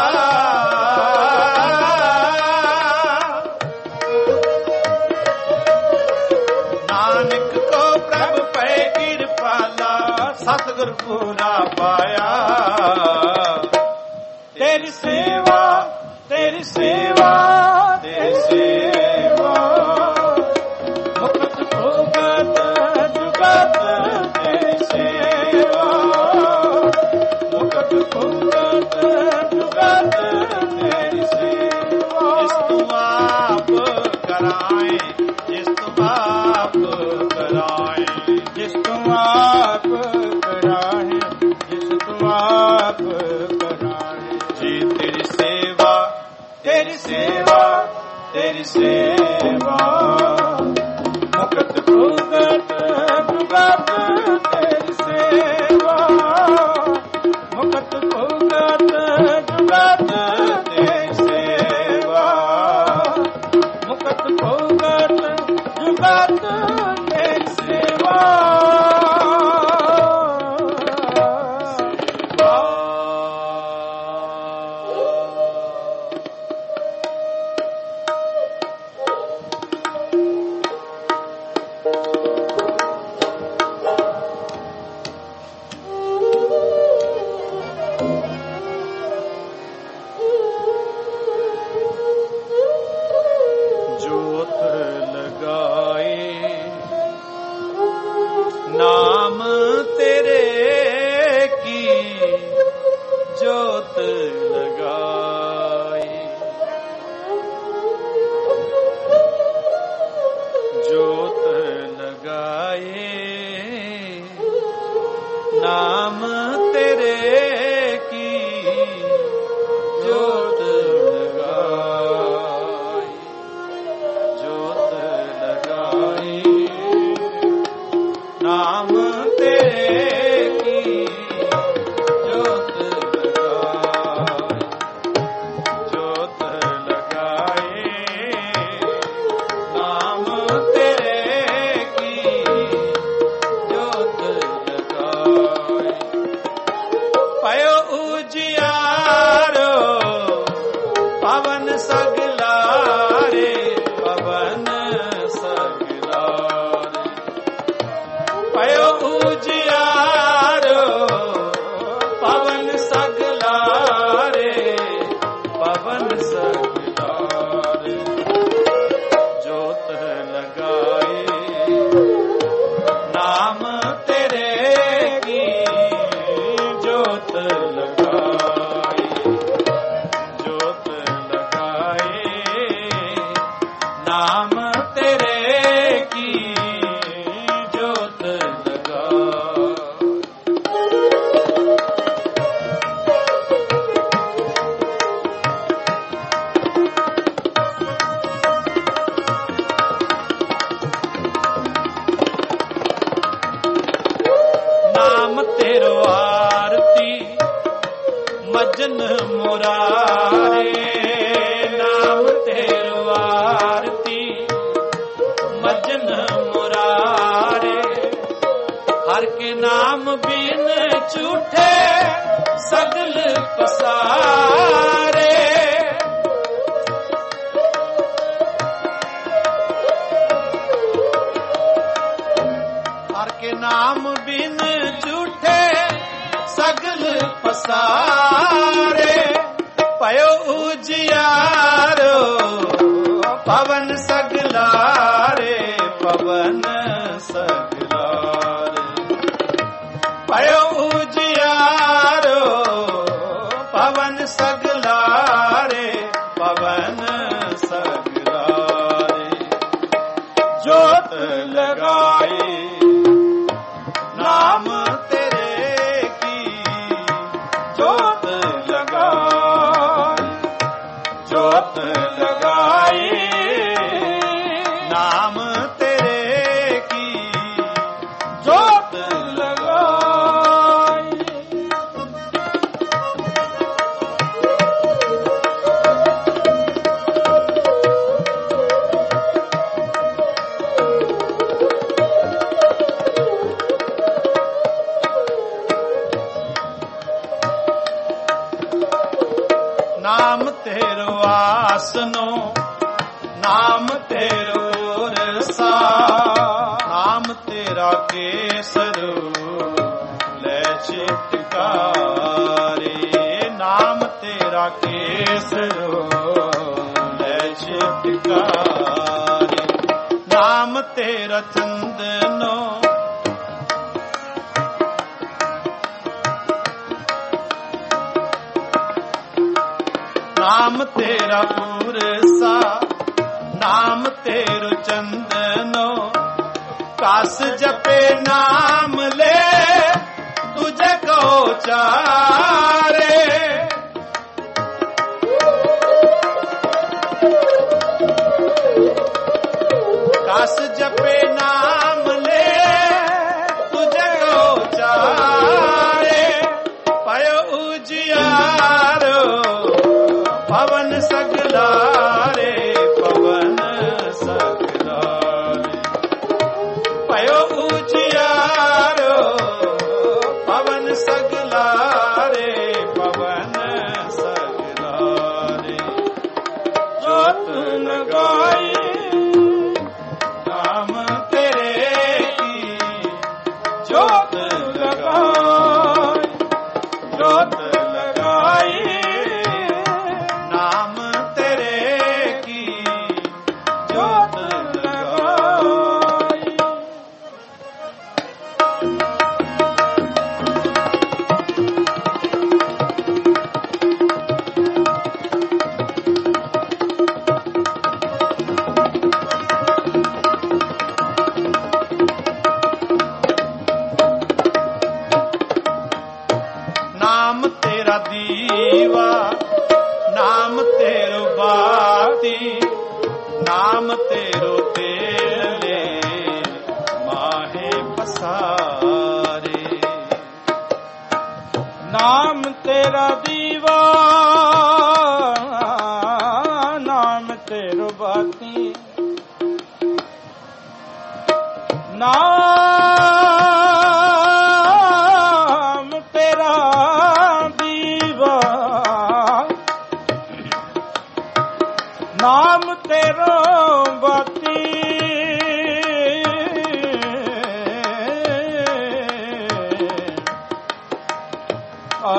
नानक को प्रभु पे कृपाला सतगुर पूरा पाया। तेरी सेवा तेरी सेवा तेरी सेवा मुक्त भुगत जुगत तेरी सेवा मुक्त भुगत जुगत तेरी सेवा। जिस तुम आप कराए जिस तुम आप कराए जिस तुम आप कराए जिस तुम आप कराए। जी तेरी सेवा तेरी सेवा तेरी सेवा मुक्त भुगत जुगत तेरी सेवा मुक्त भुगत जुगत तेरी सेवा मुक्त भुगत जुगत तेरी सेवा। जोत लगाए नाम तेरे की जोत लगाए। जोत लगाए नाम तेरे की जोत लगाए। जोत लगाई नाम तेरे की जोत लगाई। जोत लगाए नाम तेरे की जोत लगाई। पयो उजियारो पवन सगलारे पवन सगलारे। पयो उजियारो पवन सगलारे पवन सगलारे। जोत लगाए नाम तेरे की जोत लगाए। जोत लगाए नाम तेरे की जोत लगाए। नाम तेरो आरती मजन मुरारे। नाम तेरो आरती मजन मुरारे। हर के नाम बिन झूठे सगल पसारे। हर के नाम बिन झूठे सगल पसारे। पयो उजियारो पवन सगलारे पवन सगलारे। पयो उजियारो पवन सगलारे पवन सगलारे। जोत लगाई नाम तेरे की जोत लगाई। जोत लगाई ਰਸਨੋ ਨਾਮ ਤੇਰੋ ਰਸਾ ਨਾਮ ਤੇਰਾ ਕੇਸਰ ਲੈ ਚਿਤਕਾਰੇ ਨਾਮ ਤੇਰਾ ਕੇਸਰ ਲੈ ਚਿਤਕਾਰੇ ਨਾਮ ਤੇਰਾ ਚੰਦਨੋ ਨਾਮ ਤੇਰਾ ਪੁਰਸਾ ਨਾਮ ਤੇਰੋ ਚੰਦਨੋ ਕਾਸ ਜਪੇ ਨਾਮ ਲੈ ਤੁਝੇ ਕੋ ਚਾਰੇ ਕਾਸ ਜਪੇ ਨਾਮ ਲੈ ਤੁਝੇ ਕੋ ਚਾਰੇ ਪਇਓ ਉਜਿਆਰੋ ਪਵਨ ਸਗਲਾਰੇ ਪਵਨ ਸਗਲਾਰੇ ਪਇਓ ਉਜਿਆਰੋ ਪਵਨ ਸਗਲਾਰੇ ਪਵਨ ਸਗਲਾਰੇ ਜੋਤ ਲਗਾਈ ਨਾਮ ਤੇਰੇ ਕੀ ਜੋਤ ਲਗਾਈ ਜੋਤ ਲਗਾਈ ਨਾਮ ਤੇਰੇ ਕੀ ਜੋਤ ਲਗਾਈ ਨਾਮ ਤੇਰਾ ਦੀਵਾ ਨਾਮ ਤੇਰੋ ਬਾਤੀ ਨਾਮ ਤੇਰੋ ਤੇਲੇ ਮਾਹੇ ਪਸਾਰੇ ਨਾਮ ਤੇਰਾ ਦੀਵਾ ਨਾਮ ਤੇਰੋ ਬਾਤੀ ਨਾਮ ਤੇਰਾ ਦੀਵਾ ਨਾਮ ਤੇਰੋ ਬਾਤੀ ਆ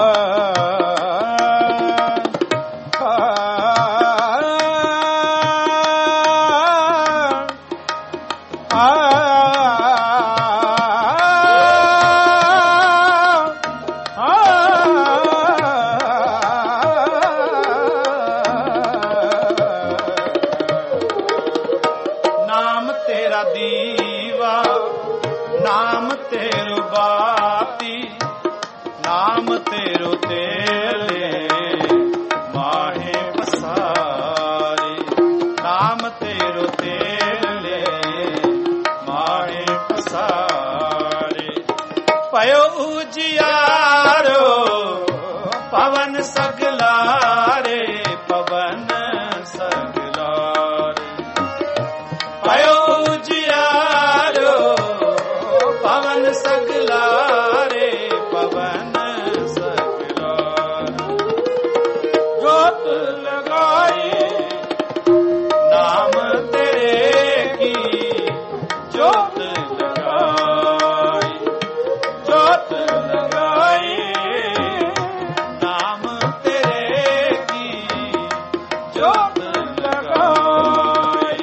ਨਾਮ ਤੇਰਾ ਦੀਵਾ ਨਾਮ ਤੇਰੋ ਬਾਤੀ ਨਾਮ ਤੇਰੋ ਤੇਲੇ ਮਾਹੇ ਪਸਾਰੇ ਨਾਮ ਤੇਰੋ ਤੇਲੇ ਮਾਹੇ ਪਸਾਰੇ ਪਇਓ ਉਜਿਆਰੋ ਪਵਨ ਸਗਲਾਰੇ ਪਵਨ ਸਗਲਾਰੇ ਪਇਓ ਉਜਿਆਰੋ ਪਵਨ ਸਗਲਾਰੇ ਪਵਨ ਸਗਲਾਰੇ ਜੋਤ ਲਗਾਈ ਨਾਮ ਤੇਰੇ ਕੀ ਜੋਤ ਲਗਾਈ ਜੋਤ ਲਗਾਈ ਨਾਮ ਤੇਰੇ ਕੀ ਜੋਤ ਲਗਾਈ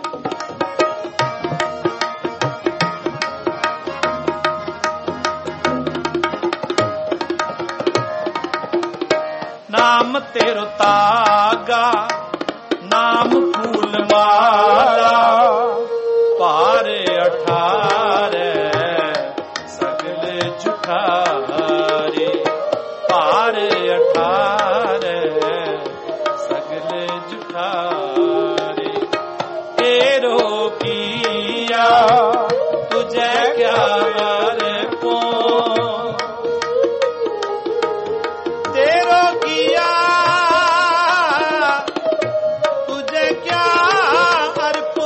ਨਾਮ ਤੇਰੋ ਤਾਗਾ ਨਾਮ ਫੂਲ ਮਾਲਾ ਪਾਰ ਅਠਾਰੇ ਸਗਲ ਝੁਠਾਰੇ ਪਾਰ ਅਠਾਰੇ ਸਗਲ ਝੁਠਾਰੇ ਤੇਰੋ ਕੀਆ ਤੁਝੇ ਕਿਆ ਵਰ ਕੋ तेरो किया तुझे क्या अर्पो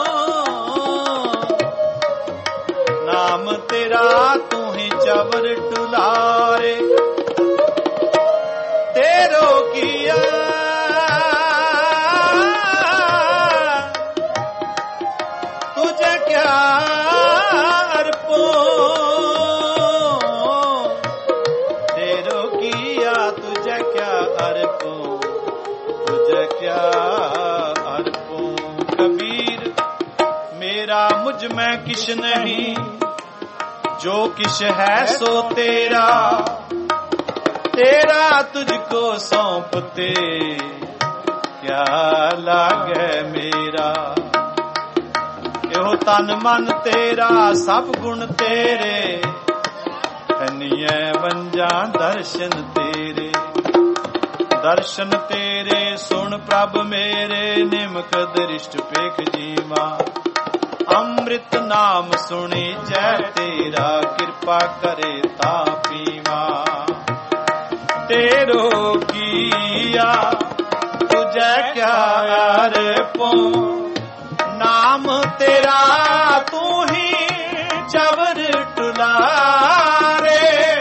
नाम तेरा तू ही चवर टुलारे तेरो किया मेरा मुझ में किछ नहीं, जो किछ है सो तेरा, तेरा तुझको सौंपते क्या लागे मेरा। एहो तन मन तेरा सब गुण तेरे, धन्य बन जा दर्शन तेरे। दर्शन तेरे सुन प्रभ मेरे, निमक दृष्ट पेख जीवा। अमृत नाम सुनी जय तेरा, कृपा करे ता पीवा। तेरो किया तुझे क्या अर्पो, नाम तेरा तू ही चवर टुलारे।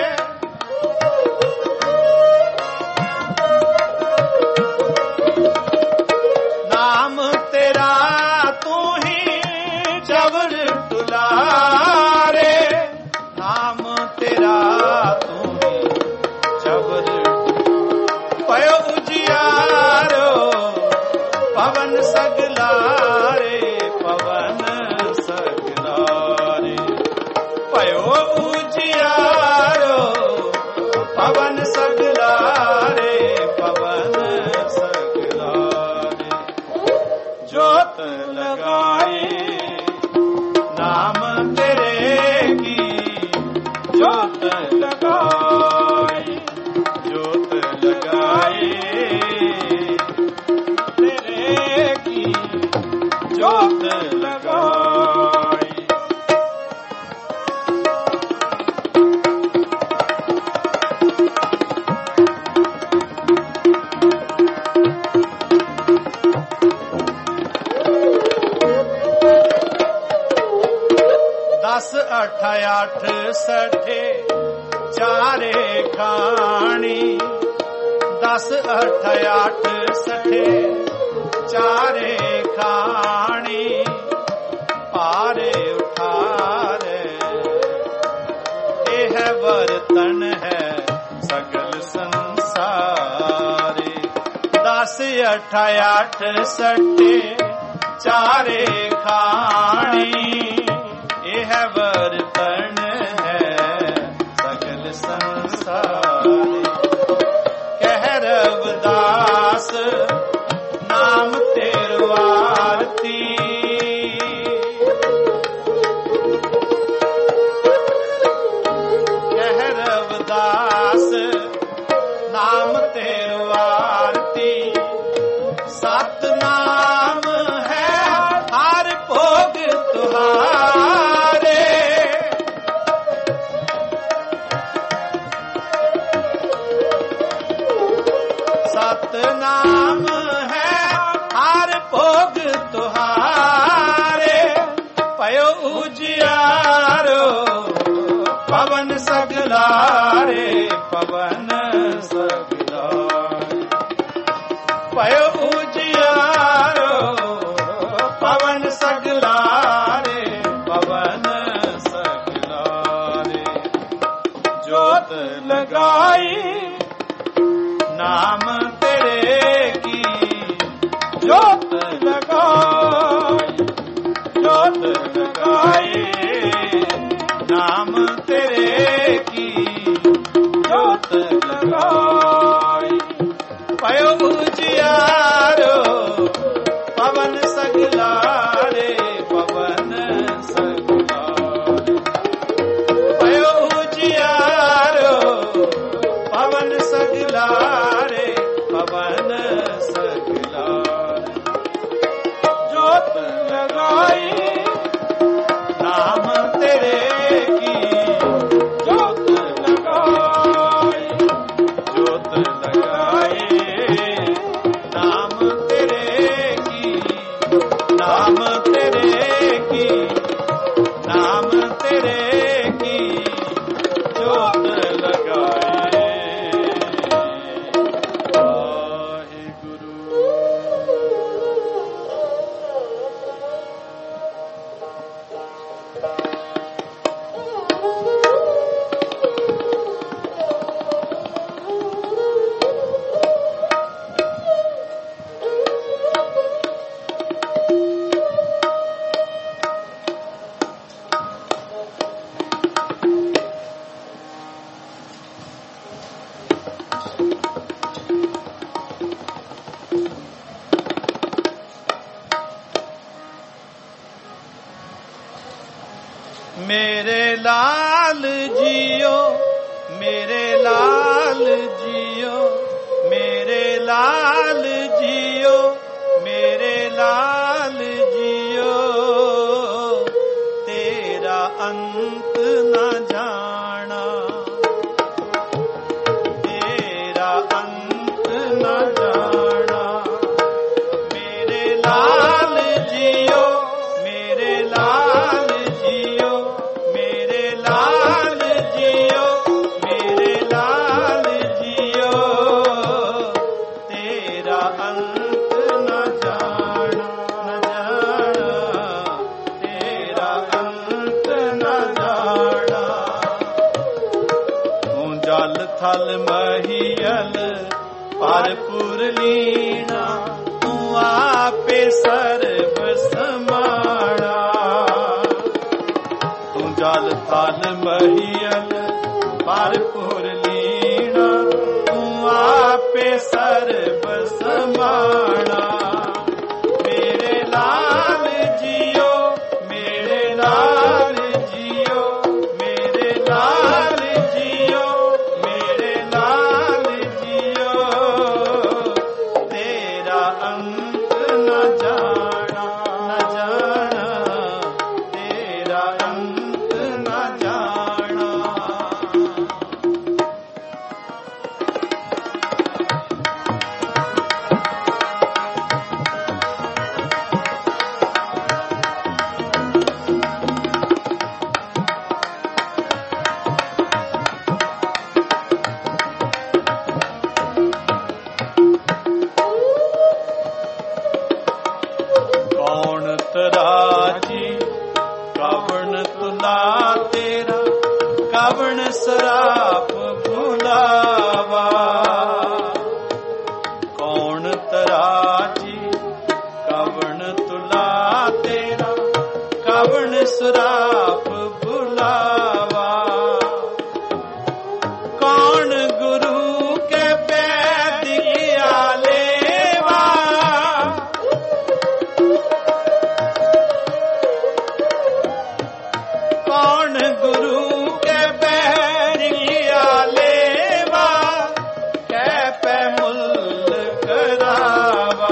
नाम तेरा तू ही चवर टुलारे, नाम तेरा तू ही चवर। पयो उजियारो पवन सगलारे, पवन सगलारे। पयो उजियारो पवन सगलारे, पवन सगलारे। जोत लगाई नाम तेरे की, जोत लगाई, जोत लगाई तेरे की, जोत लगाई। दस अठ अठ सठे चारे खानी, दस अठ अठ सठे चारे खानी। पारे उठारे यह बर्तन है सगल संसारे। दस अठ अठ सठे चारे खानी, यह बर्तन है सगल संसारे। कह रविदास नाम तेरो आरती, कह रविदास नाम तेरो आरती। सत नाम है हर भोग तुहारे, सत नाम है हर भोग तुहारे। पयो उजियारो पवन सगलारे, पवन सगलारे। पयो उजियारो पवन सगलारे, पवन सगलारे। जोत लगाई नाम तेरे की, जोत लगाई, जोत लगाई नाम तेरे की, जोत मेरे लाल जियो मेरे लाल जियो मेरे लाल जियो मेरे लाल जियो तेरा अंत न जाना तेरा अंत न जाना मेरे लाल जियो मेरे लाल जियो मेरे लाल जियो मेरे लाल जियो तेरा अंत न जाना न जाना तेरा अंत न जाना तू जल थल महियल परपुर लीना तू आपे सर्व समाना तू जल थल महियल परपुर लीना तू आपे सर्व समाना मेरे लाल जियो मेरे लाल जियो मेरे लाल जियो मेरे लाल जियो तेरा अंत न जाना न जाना तेरा अंत न जाना कौन तराजी कवण तुला तेरा कवण सराप भुलावा कौन तराजी कवण तुला तेरा कवण सराप भुलावा कौन गुरु के पैद किया लेवा कौन गुरु के पैर किया लेवा कै पे मुल करावा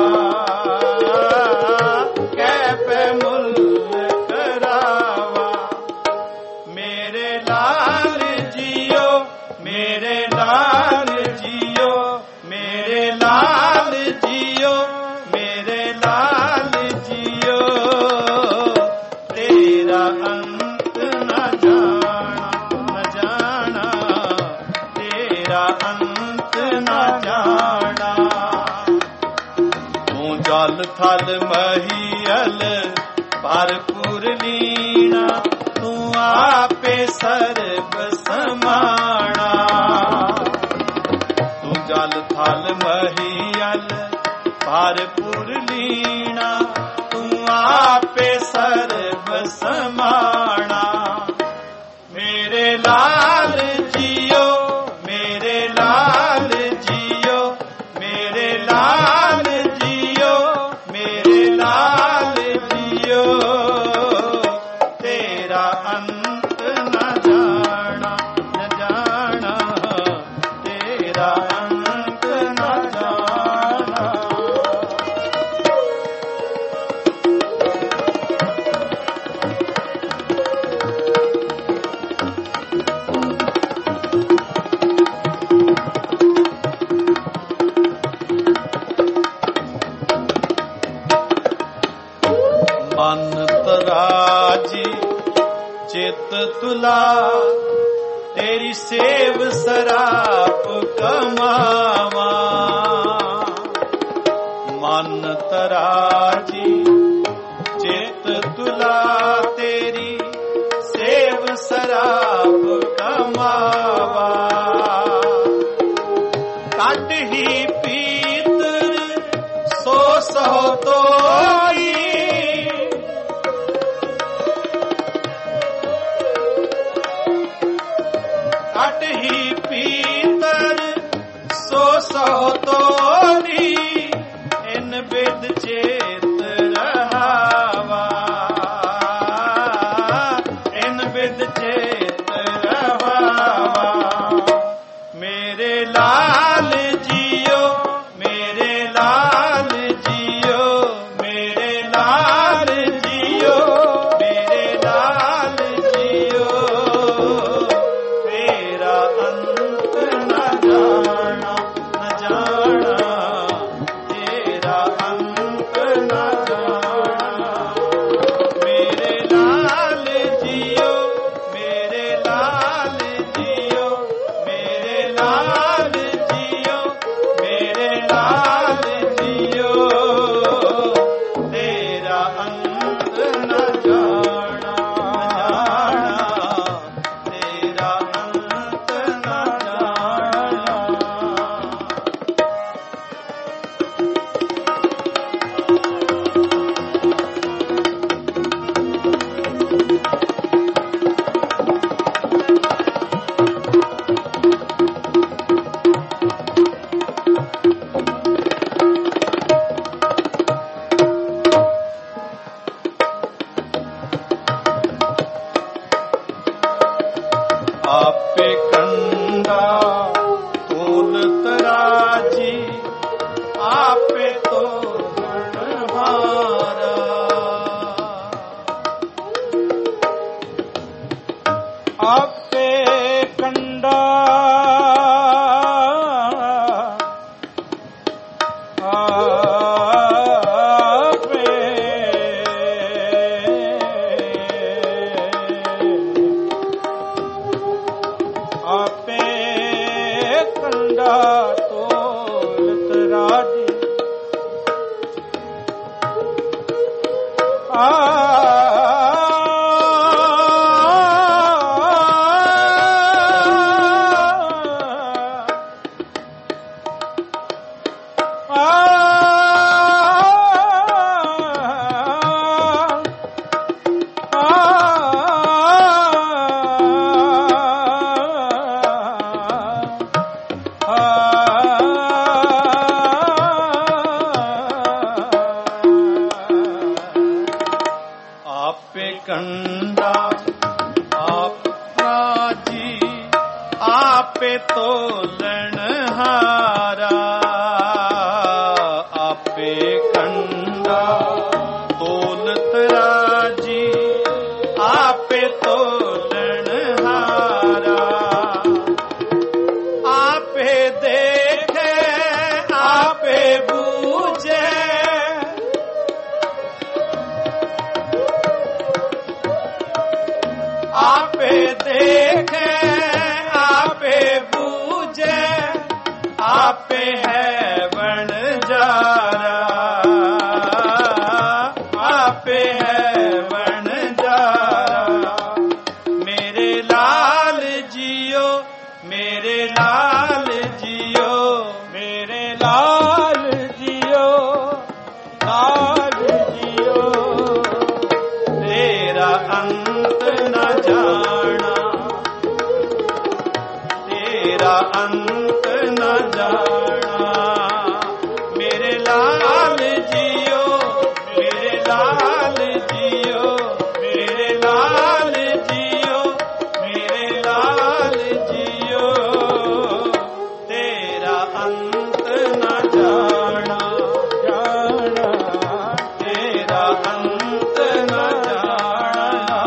कै पे मुल करावा मेरे लाल जियो मेरे लाल जियो मेरे लाल जियो मेरे लाल जियो तेरा अंत न जाना न जाना तेरा अंत न जाना तू जल थल महियल भरपुर लीना तू आपे सर्व समाना तू जल थल महियल भरपुर लीना तू आपे सर्व समाना मेरे लाल जियो मेरे लाल जियो मेरे लाल जियो मेरे लाल जियो तेरा अंत न जाना न जाना तेरा अंत न जाना मन तराजी चित तुला तेरी सेव सराप कमावा मन तराजी चित तुला तेरी सेव सराप कमावा काट ही पीतर सो सो तोई काट ही पीतर सो सो तोरी इन बिद चेत रहा ਆਪੇ ਕੰਡਾ ਆਪ ਰਾਜੀ, ਆਪੇ ਤੋਲਣ ਹਾਰਾ। ਆਪੇ ਕੰਡਾ ਤੋਲਤ ਰਾਜੀ, ਆਪੇ ਤੋਲਣ ਹਾਰਾ। ਆਪੇ ਦੇਖੇ ਆਪੇ ਬੂਝੇ, आपे देखे आपे बूझे, आपे है वणजारा। आपे है वणजारा। मेरे लाल जियो मेरे लाल जियो, मेरे लाल जियो लाल जियो, तेरा अंत न जाना, तेरा अंत न जाना। मेरे लाल जियो मेरे लाल जियो, मेरे लाल जियो मेरे लाल जियो, तेरा अंत न जाना जाना, तेरा अंत न जाना।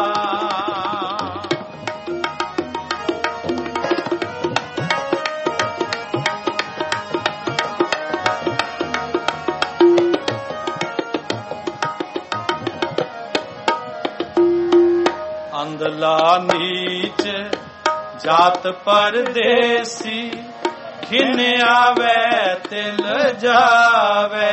अंधला नीच जात परदेसी, खिन आवे तिल जावे।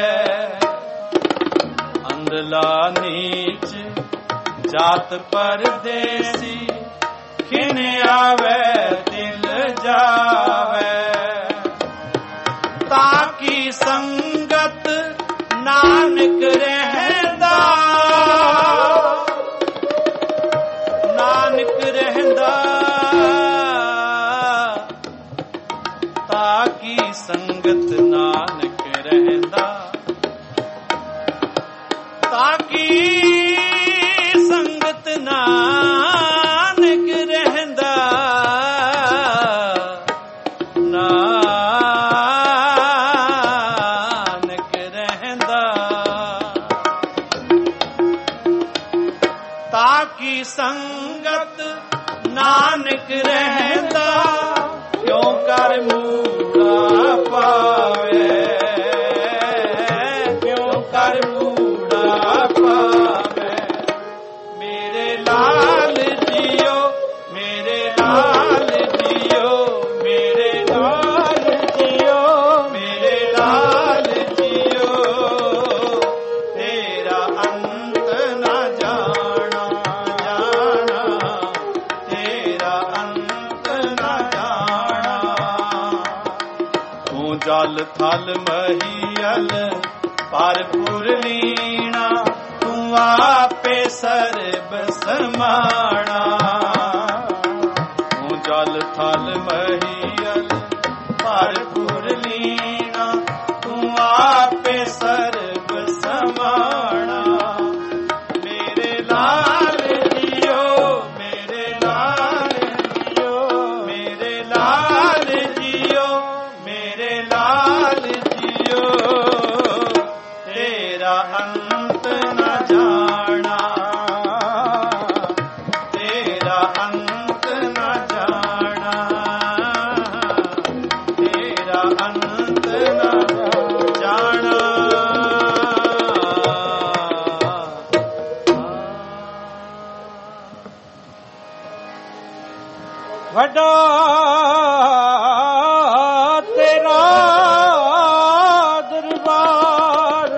अंधला नीच जात परदेसी, खिन आवे तिल जावे। ताकी संगत नानक रहंदा, नानक रहंदा। ताकी संगत नानक रहंदा, ताकी संगत नानक रहंदा। नानक रहंदा, ताकी संगत नानक रहंदा। क्यों कर मूड़ा पावे, क्यों कर मूड़ा पावे। मेरे लाल जियो मेरे लाल जियो, मेरे लाल जियो मेरे लाल जियो, तेरा अंत न जाना जाना, तेरा अंत न जाना। तू जल थल महीयल परपुर लीना, तू आपे सर्ब समाना। तू जल थल महीयल परपुर लीना, तू आपे सर्ब समाना। मेरे लाल जियो मेरे लाल जियो, मेरे लाल जियो मेरे लाल जियो, तेरा अंत न जाना, तेरा अंत न जाना, तेरा अंत न जाना। वड्डा तेरा दरबार,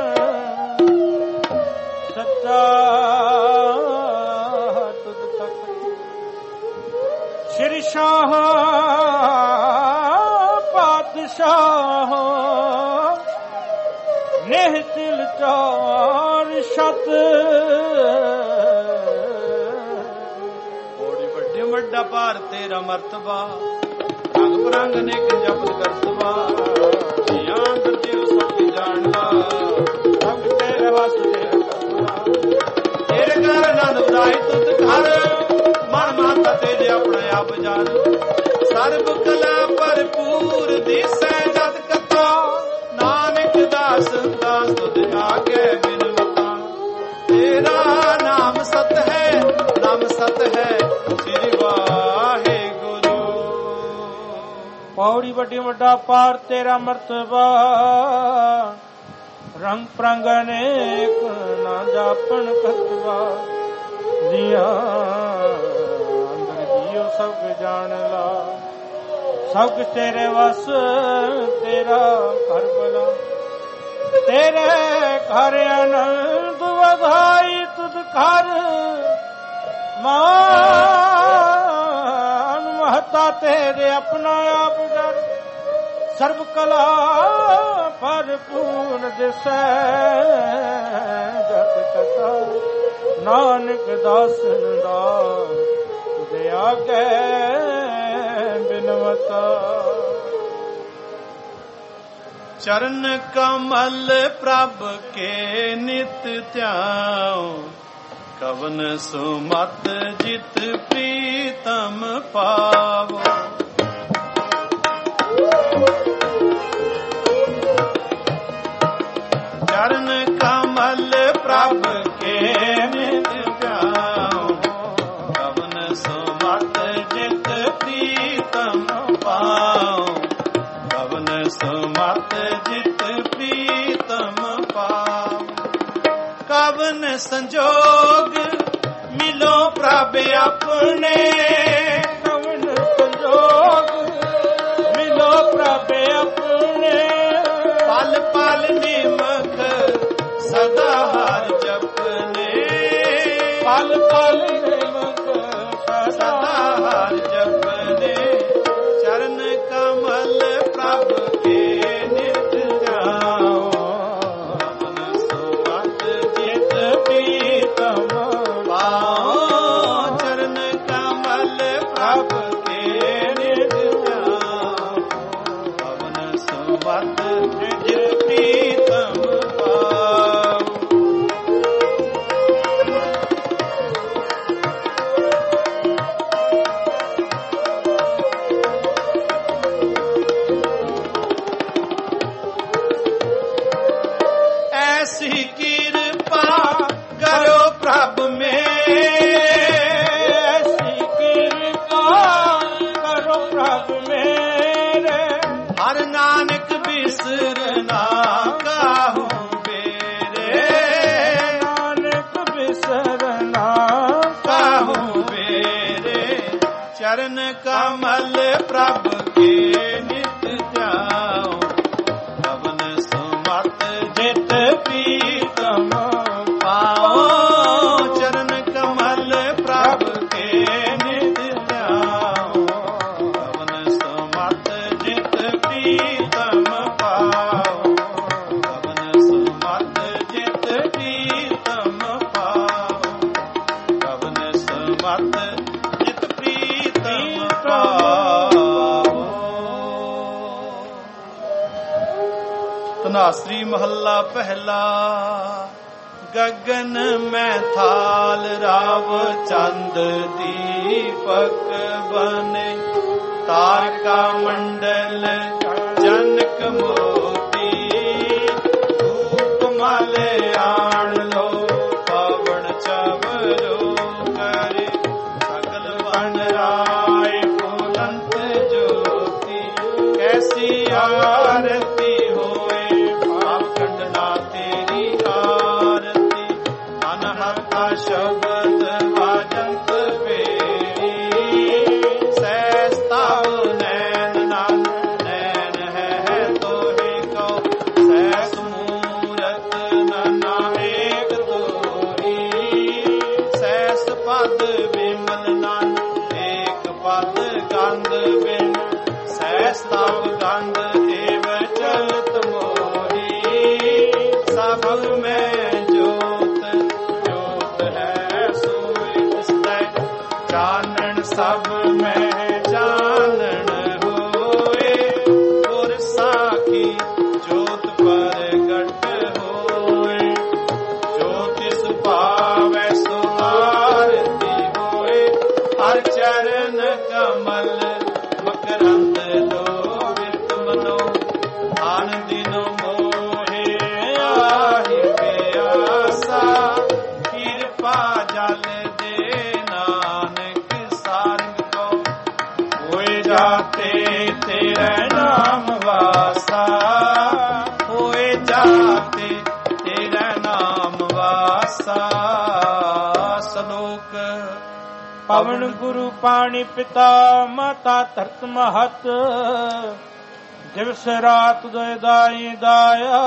सच्चा तुझ तक। श्री शाह पातशाह नेह तिल चार शत। ਵੱਡਾ ਭਾਰ ਤੇਰਾ ਮਰਤਬਾ, ਰੰਗ ਬਰੰਗ ਨੇਕ ਜਪਤ ਕਰਤਬਾ। ਜੀਆਂ ਅੰਦਰ ਜਿਉ ਸਭ ਜਾਣਦਾ, ਸਭ ਤੇਰੇ ਵਸ ਤੇਰਾ ਕਰਤਬਾ। ਤੇਰੇ ਘਰ ਆਨੰਦ ਲਾਈ ਤੁਧ ਘਰ ਮਨ ਮਾਤਾ ਤੇਰੇ ਆਪਣੇ ਆਪ ਜਾਣ ਸਰਬ ਕਲਾ ਭਰਪੂਰ ਦਿਸੈ ਜਦ ਕਥਾ ਨਾਨਕ ਦਾਸ ਦਾਸ ਤੁਧ ਆਗੇ ਬਿਨਵਤਾ ਤੇਰਾ ਨਾਮ ਸਤ ਹੈ ਨਾਮ ਸਤ ਹੈ ਸ੍ਰੀ ਵਾਹਿਗੁਰੂ। ਪੌੜੀ ਵੱਡੀ ਵੱਡਾ ਪਾਰ ਤੇਰਾ ਮਰਤਬਾ ਰੰਗ ਪ੍ਰੰਗ ਅਨੇਕ ਨਾ ਜਾਪਣ ਕਰਤਵਾ ਜੀਆ ਅੰਦਰ ਜੀਓ ਸਭ ਜਾਣ ਲਾ ਸਭ ਕੁਛ ਤੇਰੇ ਵਸ ਤੇਰਾ ਘਰ ਬਲਾ ਤੇਰੇ ਘਰ ਆਨੰਦ ਵਧਾਈ ਤੁਧ ਘਰ ਮਾਨ ਮਹਤਾ ਤੇਰੇ ਆਪਣਾ ਆਪ ਜਰ ਸਰਬ ਕਲਾ ਭਰਪੂਰ ਦਿਸੈ ਜਤ ਕਥਾ ਨਾਨਕ ਦਾਸਨ ਦਾ ਤੁਧ ਆਗੇ ਬਿਨਵਤਾ। ਚਰਨ ਕਮਲ ਪ੍ਰਭ ਕੇ ਨਿਤ ਧਿਆਉ ਕਵਨ ਸੁਮਤ ਜਿਤ ਪ੍ਰੀਤਮ ਪਾਵੋ ਚਰਨ ਕਮਲ ਪ੍ਰਭ ਕੇ ਨਿਤ ਧਿਆਉ ਕਵਨ ਸੁਮਤ ਜਿਤ ਪ੍ਰੀਤਮ ਪਾਉ ਕਵਨ ਸੁਮਤ ਜਿਤ ਪ੍ਰੀਤਮ ਪਾਉ ਕਵਨ ਸੰਜੋਗ ਮਿਲੋ ਪ੍ਰਭ ਆਪਣੇ ਕਵਨ ਸੰਜੋਗ ਮਿਲੋ ਪ੍ਰਭ ਆਪਣੇ ਪਲ ਪਲ ਨਿਮਖ ਸਦਾ ਹਰ ਜਪਨੇ ਪਲ ਪਲ ਨਿਮਖ ਸਦਾ ਹਰ ਜਪਨੇ ਚਰਨ ਕਮਲ ਪ੍ਰਭ ਕੇ ਨਿਤ ਜਾਓ ਕਵਨ ਸੁਮਤ ਜਿਤ ਪ੍ਰੀਤਮ ਪਾਉ ਚਰਨ ਕਮਲ ਪ੍ਰਭ ਕੇ ਨਿਤ ਜਾਓ ਕਵਨ ਸੁਮਤ ਜਿਤ ਪ੍ਰੀਤਮ ਪਾਉ। ਐਸੀ ਕਿਰਪਾ ਕਰੋ ਪ੍ਰਭ ਮੇਰੇ ਐਸੀ ਕਿਰਪਾ ਕਰੋ ਪ੍ਰਭ ਮੇਰੇ ਹਰ ਨਾਨਕ ਬਿਸਰਨਾ ਕਾਹੂ ਬੇਰੇ ਨਾਨਕ ਬਿਸਰਨਾ ਕਾਹੂ ਬੇਰੇ ਚਰਨ ਕਮਲ ਪ੍ਰਭ ਕੇ ਨਿਤ ਧਿਆਉ ਕਵਨ ਸੁਮਤ ਜਿਤ ਪ੍ਰੀਤਮ ਪਾਉ ਚਰਨ ਕਮਲ ਪ੍ਰਭ ਕੇ ਨਿਤ ਧਿਆਉ ਕਵਨ ਸੁਮਤ ਜਿਤ ਪ੍ਰੀਤਮ ਪਾਉ ਕਵਨ ਸੁਮਤ ਜਿਤ ਪ੍ਰੀਤਮ ਪਾਉ ਕਵਨ ਸੁਮਤ ਜਿਤ ਪ੍ਰੀਤਮ ਪਾਉ। ਧਨਾਸਰੀ ਮਹੱਲਾ ਪਹਿਲਾ। ਗਗਨ ਮੈਂ ਥਾਲ ਰਾਵ ਚੰਦ ਦੀਪਕ ਬਨੇ ਤਾਰਕਾ ਮੰਡਲ ਜਨਕ ਮੋਤੀ ਧੂਪ ਮਾਲੇ ਆਣ ਲੋ ਪਵਨ ਚਵਰੋ ਕਰੇ ਸਗਲ ਬਨ ਰਾਏ ਫੁਲੰਤ ਜੋਤੀ ਕੈਸੀ ਆਰਤੀ ਹੋਏ ਪਾਪ ਕੰਡਨਾ ਤੇਰੀ ਆਰਤੀ ਅਨਹਤਾ ਸ਼ਬਦ ਵਾਜੰਤ ਬੇਰੀ ਸੈਸਤਾਵ ਨੈਣ ਨਨ ਨੈਣ ਹੈ ਤੋਹੇ ਕਉ ਸੈਸ ਮੂਰਤ ਨਨਾ ਏਕ ਤੋਰੀ ਸੈਸ ਪਦ ਵਿਮਲ ਨਨ ਏਕ ਪਦ ਗੰਧ ਬਿਨ ਸੈਸਤਾਵ ਗੰਧ ਏਵ ਚਲਤ ਮੋਹੀ ਸਭ ਮੈਂ ਜੋਤ ਜੋਤ ਹੈ ਸੋਇ ਤਿਸਤੈ ਚਾਨਣ ਸਭ ਮੈਂ ਚਾਨਣ ਹੋਏ ਗੁਰ ਸਾਖੀ ਜੋਤ ਪ੍ਰਗਟ ਹੋਏ ਜੋ ਤਿਸ ਭਾਵੈ ਸੋ ਆਰ ਜਲ ਦੇ ਨਾਨਕ ਸਾਰੰਗ ਕੋ ਹੋਏ ਜਾਤੇ ਤੇਰੇ ਨਾਮ ਵਾਸਾ ਹੋਏ ਜਾਤੇ ਤੇਰੇ ਨਾਮ ਵਾਸਾ। ਸਲੋਕ ਪਵਨ ਗੁਰੂ ਪਾਣੀ ਪਿਤਾ ਮਾਤਾ ਧਰਤ ਮਹਤ ਦਿਵਸ ਰਾਤ ਦੋਇ ਦਾਈ ਦਾਇਆ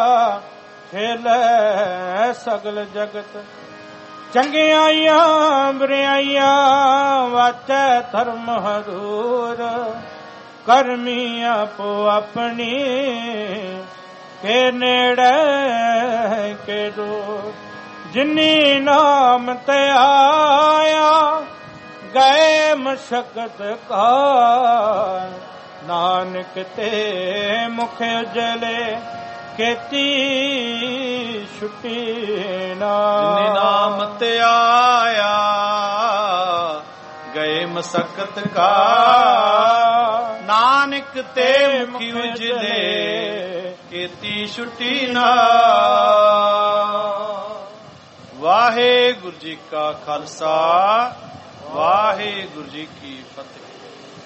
ਖੇਲੇ ਸਗਲ ਜਗਤ ਚੰਗਿਆਈਆਂ ਬੁਰਿਆਈਆਂ ਵਾਚੈ ਧਰਮ ਹਦੂਰ ਕਰਮੀ ਆਪੋ ਆਪਣੀ ਕੇ ਨੇੜੇ ਕੇ ਦੂਰ ਜਿਨੀ ਨਾਮ ਤੇ ਆਇਆ ਗਏ ਮਸ਼ਕਤ ਕਾ ਨਾਨਕ ਤੇ ਮੁਖ ਉਜਲੇ ਕੀਤੀ ਛੁੱਟੀ ਨਾ। ਜਿਨੇ ਨਾਮ ਤੇ ਆਇਆ ਗਏ ਮਸਕਤ ਕਾ ਨਾਨਕ ਤੇ ਮੁਖ ਉਜਲੇ ਕੀਤੀ ਛੁੱਟੀ ਨਾ। ਵਾਹਿਗੁਰੂ ਜੀ ਕਾ ਖਾਲਸਾ ਵਾਹਿਗੁਰੂ ਜੀ ਕੀ ਫਤਿਹ।